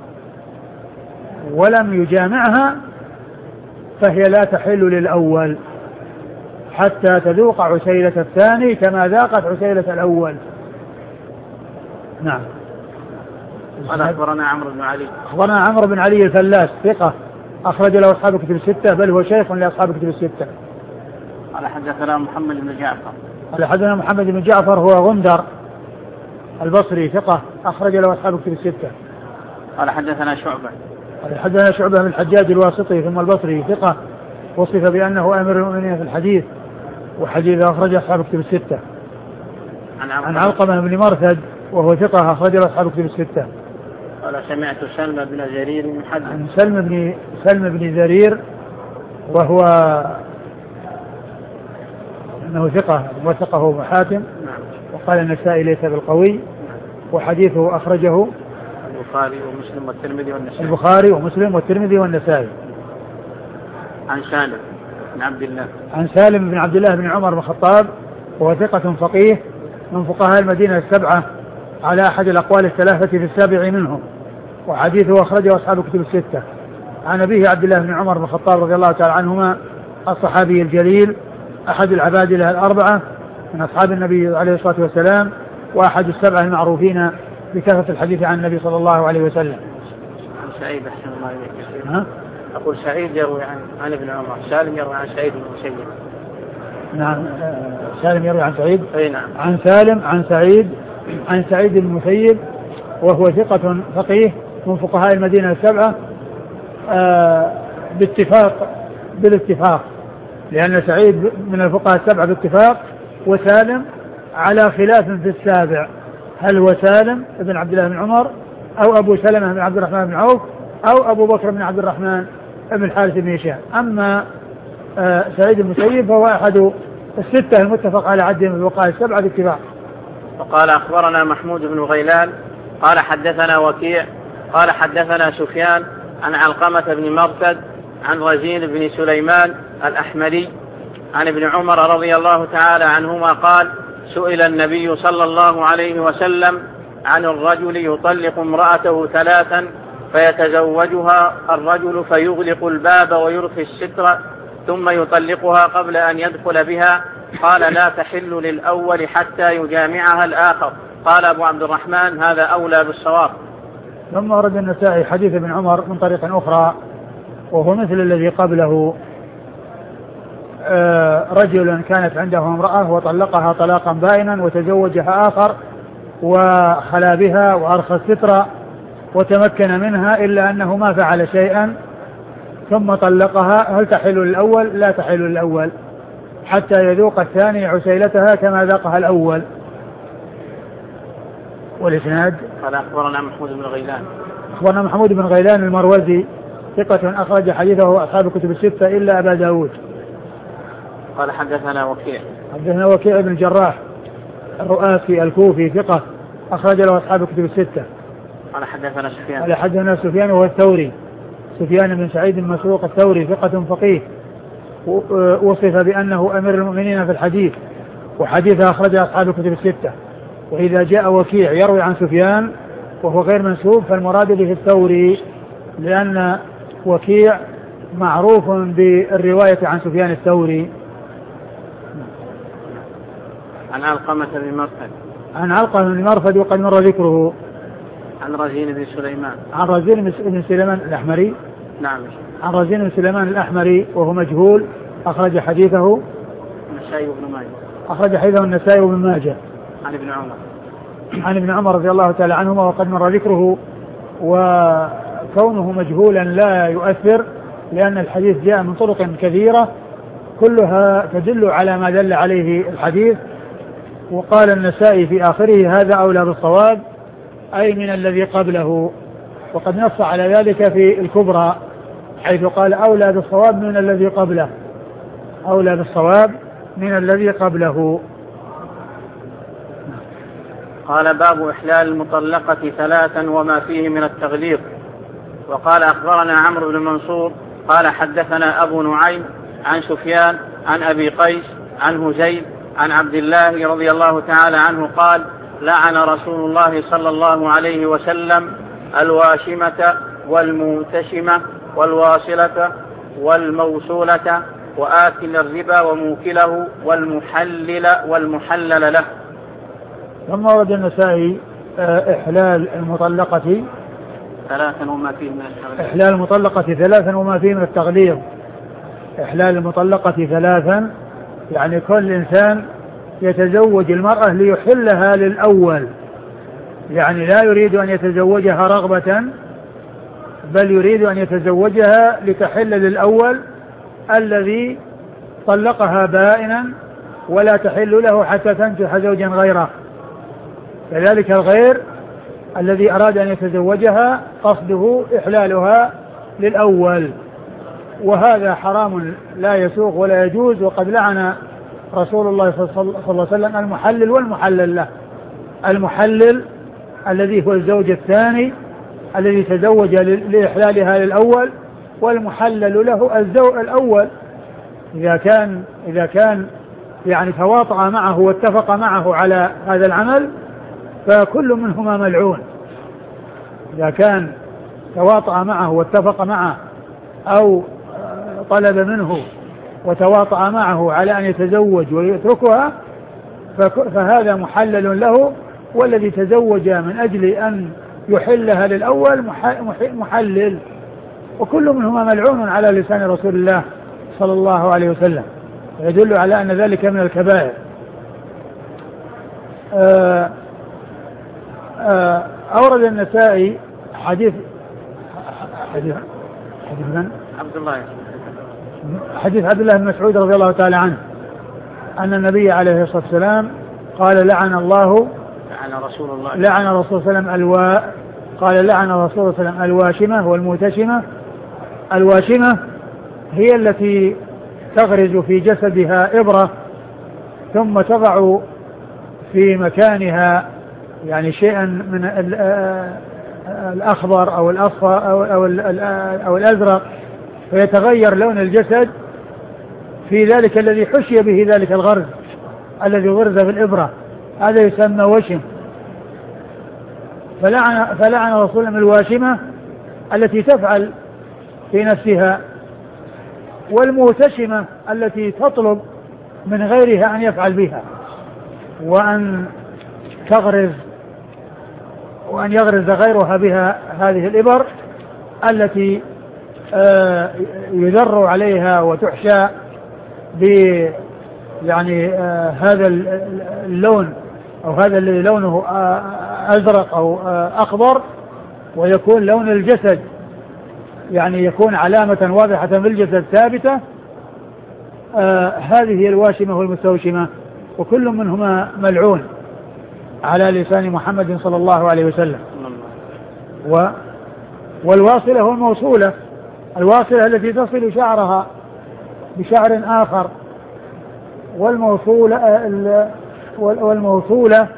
ولم يجامعها فهي لا تحل للأول حتى تذوق عسيلة الثاني كما ذاقت عسيلة الأول. نعم.
أخبرنا عمرو بن علي
أخبرنا عمرو بن علي الفلاس ثقة أخرج له أصحاب الكتب الستة بل هو شيخ لأصحاب الكتب الستة.
قال حدثنا محمد بن جعفر
قال حدثنا محمد بن جعفر هو غندر البصري ثقة أخرج له أصحاب الكتب الستة.
قال حدثنا شعبة
قال حدثنا شعبة من الحجاج الواسطي ثم البصري ثقة وصف بأنه أمير المؤمنين في الحديث وحديث أخرج أصحاب الكتب الستة. عن علقمة بن مرثد وهو ثقة أخرج له أصحاب الكتب الستة.
قال سمعت سلمى بن جرير يحدث
عن سلمى بن جرير وهو أنه ثقة وثقه حاتم وقال النسائي ليس بالقوي وحديثه أخرجه
البخاري ومسلم والترمذي والنسائي.
البخاري ومسلم والترمذي والنسائي.
عن سالم بن عبد الله
عن سالم بن عبد الله بن عمر بن الخطاب وهو ثقة فقيه من فقهاء المدينة السبعة على أحد الأقوال الثلاثة في السابع منهم وحديثه أخرجه أصحاب الكتب الستة. عن أبيه عبد الله بن عمر بن الخطاب رضي الله تعالى عنهما الصحابي الجليل أحد العبادلة الأربعة من أصحاب النبي عليه الصلاة والسلام وأحد السبعة المعروفين بكثرة الحديث عن النبي صلى الله عليه وسلم.
عن سعيد أحسن الله إليك. أقول سعيد يروي عن ابن عمر سالم يروي عن سعيد بن المسيب.
نعم سالم يروي عن سعيد.
أي نعم.
عن سالم عن سعيد بن المسيب وهو ثقة فقيه من فقهاء المدينة السبعة بالاتفاق لأن سعيد من الفقهاء السبعة باتفاق وسالم على خلاف في السابع هل هو سالم بن عبد الله بن عمر أو أبو سلمة بن عبد الرحمن بن عوف أو أبو بكر بن عبد الرحمن بن الحارث بن هشام. أما سعيد المسيب فهو أحد الستة المتفق على عدهم الفقهاء السبعة باتفاق.
وقال أخبرنا محمود بن غيلان قال حدثنا وكيع قال حدثنا سفيان عن علقمة بن مرثد عن رزين بن سليمان الأحمدي عن ابن عمر رضي الله تعالى عنهما قال سئل النبي صلى الله عليه وسلم عن الرجل يطلق امرأته ثلاثا فيتزوجها الرجل فيغلق الباب ويرخي الستر ثم يطلقها قبل أن يدخل بها قال لا تحل للأول حتى يجامعها الآخر. قال أبو عبد الرحمن هذا أولى بالصواب.
ثم ورد النسائي حديث ابن عمر من طريق أخرى وهو مثل الذي قبله رجل كانت عنده امرأة وطلقها طلاقا بائنا وتزوجها آخر وخلا بها وأرخى الستر وتمكن منها إلا أنه ما فعل شيئا ثم طلقها هل تحل الأول؟ لا تحل الأول حتى يذوق الثاني عسيلتها كما ذاقها الأول. والإسناد
قال أخبرنا محمود بن غيلان
أخبرنا محمود بن غيلان المروزي ثقة أخرج حديثه أصحاب الكتب الستة إلا أبا داود.
قال حدثنا وكيع.
حدثنا وكيع بن الجراح الرؤاسي الكوفي ثقة أخرج له أصحاب الكتب الستة.
قال حدثنا سفيان.
قال حدثنا سفيان وهو الثوري سفيان بن سعيد بن مسروق الثوري ثقة فقيه وصف بأنه أمير المؤمنين في الحديث وحديثه أخرج أصحاب الكتب الستة. وإذا جاء وكيع يروي عن سفيان وهو غير منسوب فالمراد به الثوري لأن وكيع معروف بالرواية عن سفيان الثوري.
عن علقمة بن مرثد.
عن علقمة بن مرثد وقد مر ذكره.
عن رزين بن سليمان.
عن رزين بن سليمان الأحمري.
نعم.
عن رزين بن سليمان الأحمري وهو مجهول أخرج حديثه
النسائي وابن ماجه.
أخرج حديثه النسائي وابن ماجه.
عن ابن عمر.
عن ابن عمر رضي الله تعالى عنهما وقد مر ذكره. وكونه مجهولا لا يؤثر لأن الحديث جاء من طرق كثيرة كلها تدل على ما دل عليه الحديث. وقال النسائي في آخره هذا أولى بالصواب أي من الذي قبله وقد نص على ذلك في الكبرى حيث قال أولى بالصواب من الذي قبله أولى بالصواب من الذي قبله.
قال باب إحلال المطلقة ثلاثا وما فيه من التغليظ. وقال أخبرنا عمرو بن منصور قال حدثنا أبو نعيم عن سفيان عن أبي قيس عن هزيل عن عبد الله رضي الله تعالى عنه قال لعن رسول الله صلى الله عليه وسلم الواشمة والموتشمة والواصلة والموصولة وآكل الربا وموكله والمحلل له.
ثم ورد النسائي إحلال المطلقة
ثلاثا وما فيه من التغليظ.
إحلال المطلقة ثلاثا وما فيه من التغليظ. إحلال المطلقة ثلاثا يعني كل إنسان يتزوج المرأة ليحلها للأول يعني لا يريد أن يتزوجها رغبة بل يريد أن يتزوجها لتحل للأول الذي طلقها بائنا ولا تحل له حتى تنكح زوجا غيره. كذلك الغير الذي أراد أن يتزوجها قصده إحلالها للأول وهذا حرام لا يسوق ولا يجوز. وقد لعن رسول الله صلى الله عليه وسلم المحلل والمحلل له. المحلل الذي هو الزوج الثاني الذي تزوج لإحلالها للأول والمحلل له الزوج الأول إذا كان يعني تواطأ معه واتفق معه على هذا العمل فكل منهما ملعون. إذا كان تواطأ معه واتفق معه أو طلب منه وتواطأ معه على أن يتزوج ويتركها فهذا محلل له والذي تزوج من أجل أن يحلها للأول محلل وكل منهما ملعون على لسان رسول الله صلى الله عليه وسلم يدل على أن ذلك من الكبائر. أورد النسائي حديث عبد الله بن مسعود رضي الله تعالى عنه أن النبي عليه الصلاة والسلام قال لعن رسول الله صلى الله عليه وسلم الواشمة والموتشمة. الواشمة هي التي تغرز في جسدها إبرة ثم تضع في مكانها يعني شيئا من الأخضر أو الأصفر أو الأزرق فيتغير لون الجسد في ذلك الذي حشي به ذلك الغرز الذي غرز في الإبرة هذا يسمى وشم. فلعن رسول الله الواشمة التي تفعل في نفسها والموتشمة التي تطلب من غيرها أن يفعل بها وأن تغرز وأن يغرز غيرها بها هذه الإبر التي يذر عليها وتحشى ب يعني هذا اللون أو هذا الذي لونه أزرق أو أخضر ويكون لون الجسد يعني يكون علامة واضحة في الجسد ثابتة. هذه الواشمة والمستوشمة وكل منهما ملعون على لسان محمد صلى الله عليه وسلم. والواصلة والموصولة الواصلة التي تصل شعرها بشعر آخر، والموصولة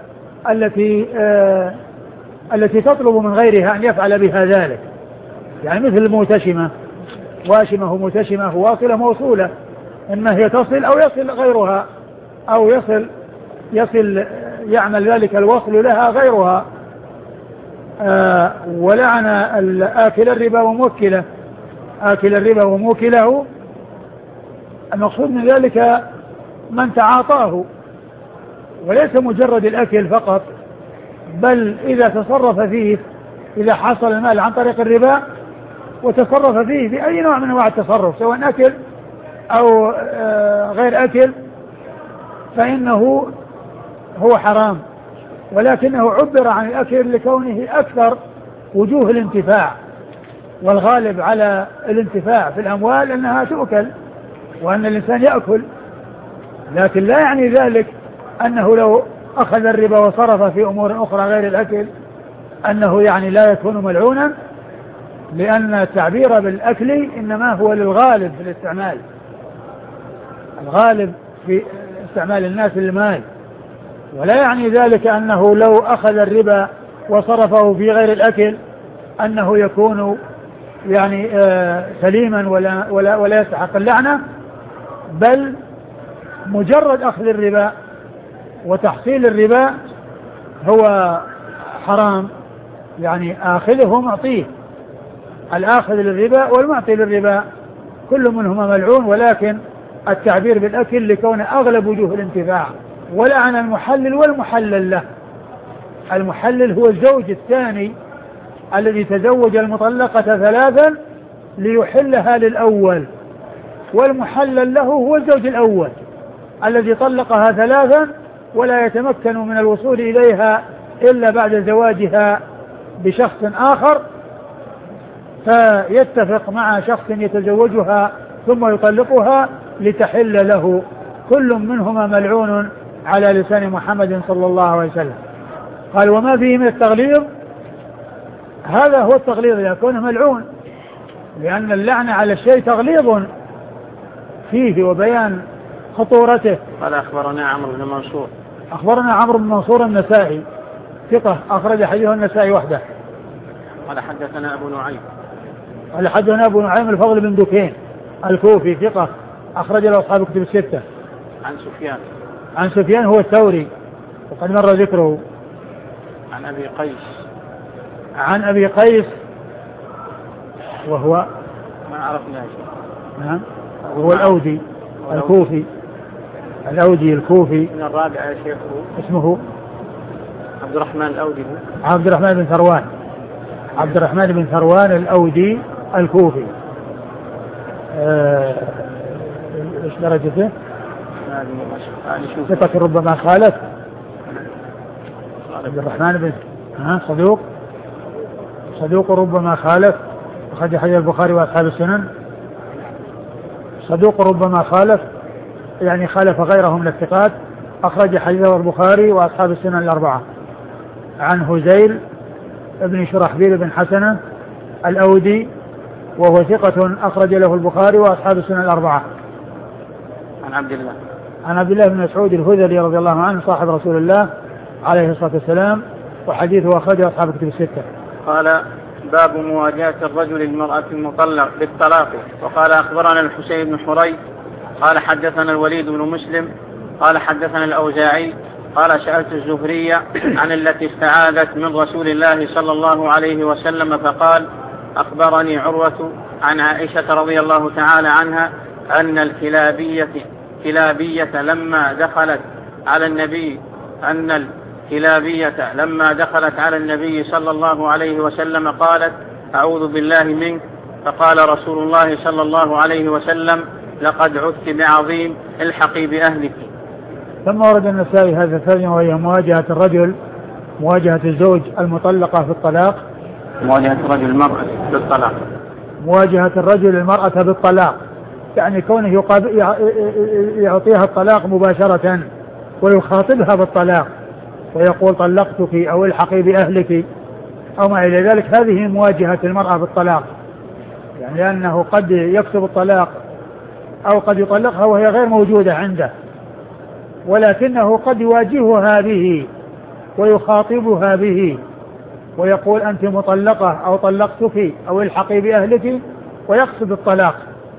التي تطلب من غيرها أن يفعل بها ذلك، يعني مثل الموتشمة، واشمة وموتشمة واصلة موصولة، إما هي تصل أو يصل غيرها، أو يصل يعمل ذلك الوصل لها غيرها. ولعن آكل الربا وموكله، آكل الربا وموكله، المقصود من ذلك من تعاطاه، وليس مجرد الأكل فقط، بل إذا تصرف فيه، إذا حصل المال عن طريق الربا وتصرف فيه بأي نوع من أنواع التصرف سواء أكل أو غير أكل فإنه هو حرام، ولكنه عبر عن الأكل لكونه أكثر وجوه الانتفاع، والغالب على الانتفاع في الأموال أنها تؤكل وأن الإنسان يأكل، لكن لا يعني ذلك أنه لو أخذ الربا وصرف في أمور أخرى غير الأكل أنه يعني لا يكون ملعونا، لأن التعبير بالأكل إنما هو للغالب في الاستعمال، الغالب في استعمال الناس للمال، ولا يعني ذلك أنه لو أخذ الربا وصرفه في غير الأكل أنه يكون يعني سليما ولا يستحق اللعنة، بل مجرد أخذ الربا وتحصيل الربا هو حرام، يعني آخذه معطيه، الآخذ للربا والمعطي للربا كل منهما ملعون، ولكن التعبير بالأكل لكون أغلب وجوه الانتفاع. ولعن المحلل والمحلل له، المحلل هو الزوج الثاني الذي تزوج المطلقة ثلاثا ليحلها للأول، والمحلل له هو الزوج الأول الذي طلقها ثلاثا ولا يتمكن من الوصول إليها إلا بعد زواجها بشخص آخر، فيتفق مع شخص يتزوجها ثم يطلقها لتحل له، كل منهما ملعون على لسان محمد صلى الله عليه وسلم. قال وما فيه من التغليظ، هذا هو التغليظ يكون ملعون، لأن اللعنة على الشيء تغليظ فيه وبيان خطورته.
قال أخبرنا عمرو بن منصور،
أخبرنا عمرو بن منصور النسائي ثقة أخرج حديثه النسائي وحده.
قال حدثنا أبو نعيم،
قال حدثنا أبو نعيم الفضل بن دكين الكوفي ثقة أخرج له أصحاب كتب الستة. عن سفيان هو الثوري وقد مر ذكره. عن أبي قيس وهو
ما عرفنا شيء.
نعم هو الأودي الكوفي، الأودي الكوفي.
من الرابع يا شيخ
اسمه
عبد الرحمن الأودي،
عبد الرحمن بن ثروان، عبد الرحمن بن ثروان الأودي الكوفي. ايش درجته؟ ثقة ربما خالف. عبد الرحمن بن صدوق ربما خالف، أخرج حديث البخاري وأصحاب السنن. صدوق ربما خالف يعني خالف غيرهم من الثقات، أخرج حديثه البخاري وأصحاب السنن الأربعة. عن هزيل ابن شرحبيل بن حسنة الأودي وهو ثقة أخرج له البخاري وأصحاب السنن الأربعة. عن عبد الله بن مسعود الهذلي رضي الله عنه صاحب رسول الله عليه الصلاة والسلام، وحديثه أخرجه أصحاب كتب الستة.
قال باب مواجهة الرجل المرأة المطلق بالطلاق. وقال أخبرنا الحسين بن حري قال حدثنا الوليد بن مسلم قال حدثنا الأوزاعي قال سألت الزهري عن التي استعاذت من رسول الله صلى الله عليه وسلم فقال أخبرني عروة عن عائشة رضي الله تعالى عنها أن الكلابية لما دخلت على النبي صلى الله عليه وسلم قالت أعوذ بالله منك، فقال رسول الله صلى الله عليه وسلم لقد عدت بعظيم الحقي بأهلك.
ثم ورد النسائي هذا الترجمة وهي مواجهة مواجهة الزوج المطلقة في الطلاق،
مواجهة الرجل المرأة بالطلاق،
مواجهة الرجل المرأة بالطلاق يعني كونه يعطيها الطلاق مباشرة ويخاطبها بالطلاق ويقول طلقتك أو الحقي بأهلك أو ما إلى ذلك، هذه مواجهة المرأة بالطلاق، يعني لأنه قد يكتب الطلاق أو قد يطلقها وهي غير موجودة عنده، ولكنه قد يواجهها به ويخاطبها به ويقول أنت مطلقة أو طلقتك أو الحقي بأهلك، ويقصد الطلاق،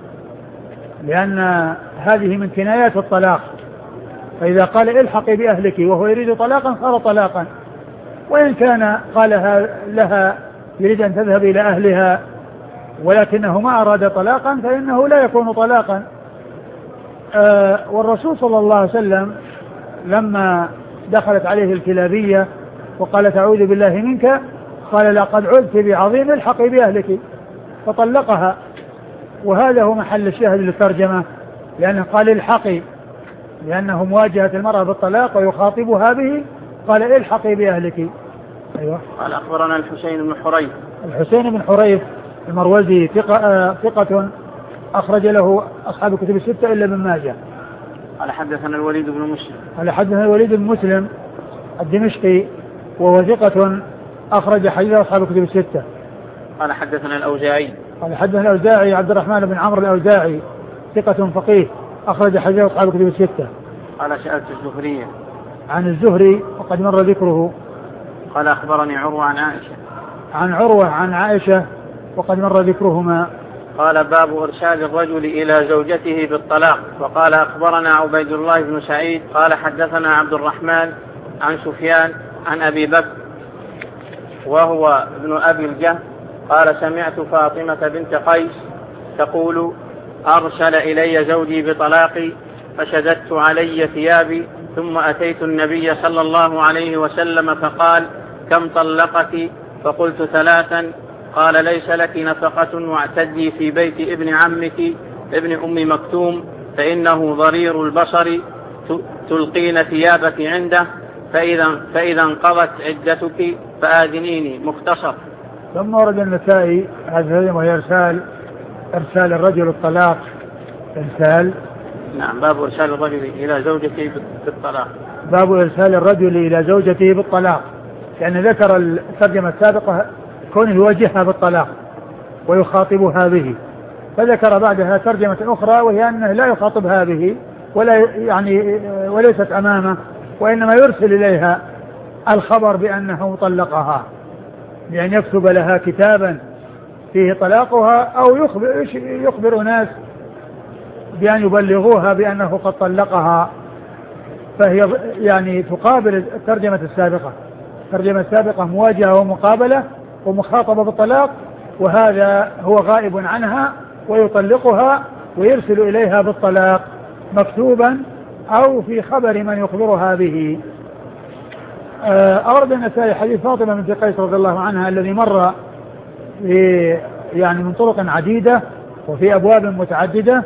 لأن هذه من كنايات الطلاق. فإذا قال الحقي بأهلك وهو يريد طلاقا صار طلاقا، وإن كان قالها لها يريد أن تذهب إلى أهلها ولكنه ما أراد طلاقا فإنه لا يكون طلاقا. والرسول صلى الله عليه وسلم لما دخلت عليه الكلابية وقالت أعوذ بالله منك، قال لقد عذت بعظيم الحقي بأهلك، فطلقها. وهذا هو محل الشاهد للترجمة، لأنه قال الحقي، لأنه مواجهة المرأة بالطلاق ويخاطبها به، قال الحقي بأهلك. أيوة.
قال أخبرنا الحسين بن حريث.
الحسين بن حريث المروزي ثقة أخرج له أصحاب الكتب الستة إلا ابن ماجه.
قال حدثنا الوليد بن مسلم.
قال حدثنا الوليد بن مسلم الدمشقي وهو ثقة أخرج حديث أصحاب الكتب الستة.
قال حدثنا الأوزاعي.
قال حدثنا الأوزاعي عبد الرحمن بن عمرو الأوزاعي ثقة فقيه أخرج حديث أصحاب الكتب الستة.
قال سألت الزهري
عن الزهري وقد مر ذكره.
قال أخبرني عروة عن عائشة.
عن عروة عن عائشة وقد مر ذكرهما.
قال باب إرسال الرجل إلى زوجته بالطلاق. وقال أخبرنا عبيد الله بن سعيد قال حدثنا عبد الرحمن عن سفيان عن أبي بكر وهو ابن أبي الجهم قال سمعت فاطمة بنت قيس تقول أرسل إلي زوجي بطلاقي فشددت علي ثيابي ثم أتيت النبي صلى الله عليه وسلم فقال كم طلقك؟ فقلت 3. قال ليس لك نفقة واعتدي في بيت ابن عمك ابن أم مكتوم فإنه ضرير البصر تلقين ثيابك عنده فإذا انقضت عدتك فآذنيني. مختصر.
ثم ورد النسائي هذا وهي إرسال الرجل الطلاق.
نعم. باب إرسال الرجل إلى زوجته بالطلاق.
باب إرسال الرجل إلى زوجته بالطلاق، يعني ذكر الترجمة السابقة كونه يواجهها بالطلاق ويخاطبها به، فذكر بعدها ترجمة أخرى وهي أنه لا يخاطبها به ولا يعني وليست أمامه، وإنما يرسل إليها الخبر بأنه طلقها، بأن يكتب لها كتابا فيه طلاقها أو يخبر ناس بأن يبلغوها بأنه قد طلقها. فهي يعني تقابل الترجمة السابقة. الترجمة السابقة مواجهة ومقابلة ومخاطبة بالطلاق، وهذا هو غائب عنها ويطلقها ويرسل إليها بالطلاق مكتوبا أو في خبر من يخبرها به. أورد النسائي حديث فاطمة بنت قيس رضي الله عنها الذي مر يعني من طرق عديدة وفي أبواب متعددة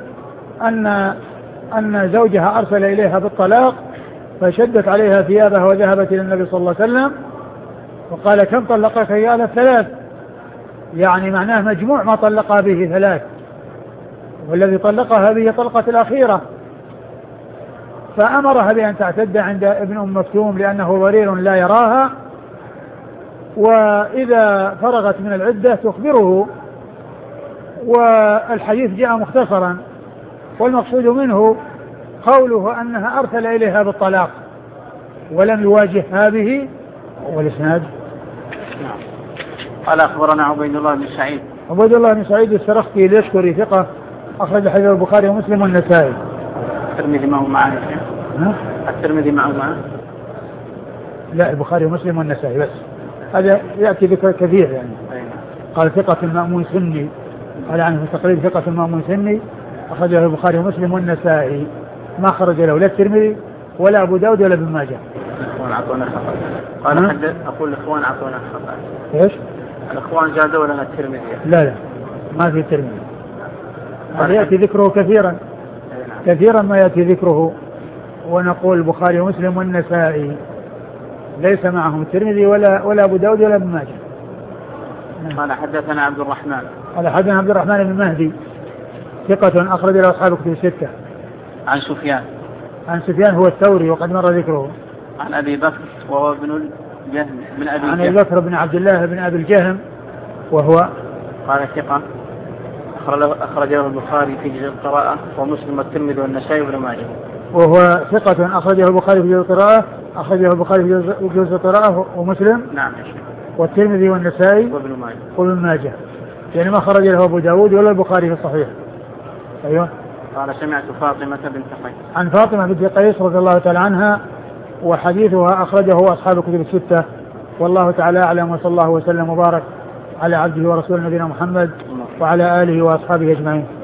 أن زوجها أرسل إليها بالطلاق فشدت عليها ثيابها وذهبت إلى النبي صلى الله عليه وسلم وقال كم طلقك؟ قالت 3، يعني معناه مجموع ما طلقها به 3، والذي طلقها به طلقة الأخيرة، فأمرها بأن تعتد عند ابن أم مكتوم لأنه ضرير لا يراها، وإذا فرغت من العدة تخبره. والحديث جاء مختصرا، والمقصود منه قوله أنها أرسل إليها بالطلاق ولم يواجهها به. والإسناد
قال أخبرنا عبيد الله بن سعيد.
عبيد الله بن سعيد السرخسي اليشكري ثقة أخرج حديث البخاري ومسلم والنسائي.
الترمذي معه معه. الترمذي معه معه.
لا، البخاري ومسلم والنسائي بس، هذا يأتي ذكر كثير يعني. قال ثقة مأمون سني، قال عنه في تقريب ثقة مأمون سني أخرجه البخاري ومسلم والنسائي، ما خرج له لا الترمذي ولا أبو داود ولا ابن ماجه.
الإخوان أعطونا خطأ. قال أقول الإخوان أعطونا خطأ.
إيش؟
الإخوان زادوا لنا الترمذي.
لا ما في الترمذي، هذا يأتي ذكره كثيرا ما يأتي ذكره، ونقول البخاري ومسلم والنسائي ليس معهم الترمذي ولا أبو داود ولا ابن ماجه.
قال حدثنا عبد الرحمن.
قال حدثنا عبد الرحمن بن مهدي ثقة أخرج له أصحاب الكتب الستة.
عن سفيان.
عن سفيان هو الثوري وقد مر ذكره.
عن أبي بكر وهو ابن الجهم بن أبي الجهم.
عن أبي بكر بن عبد الله بن أبي الجهم وهو
قال ثقة. أخرج له البخاري في جزء القراءة ومسلم والترمذي والنسائي وابن ماجه.
وهو ثقة أخرجه البخاري في جزء القراءة، أخرجه البخاري في جزء القراءة ومسلم.
نعم.
والترمذي والنسائي وابن ماجه. يعني ما خرج له أبو داود ولا البخاري في الصحيح. أيوه.
قال سمعت فاطمة بنت قيس. عن
فاطمة بنت قيس رضي الله تعالى عنها، وحديثها أخرجه أصحاب الكتب الستة. والله تعالى أعلم، وصلى الله وسلم وبارك على عبده ورسوله نبينا محمد وعلى آله وأصحابه أجمعين.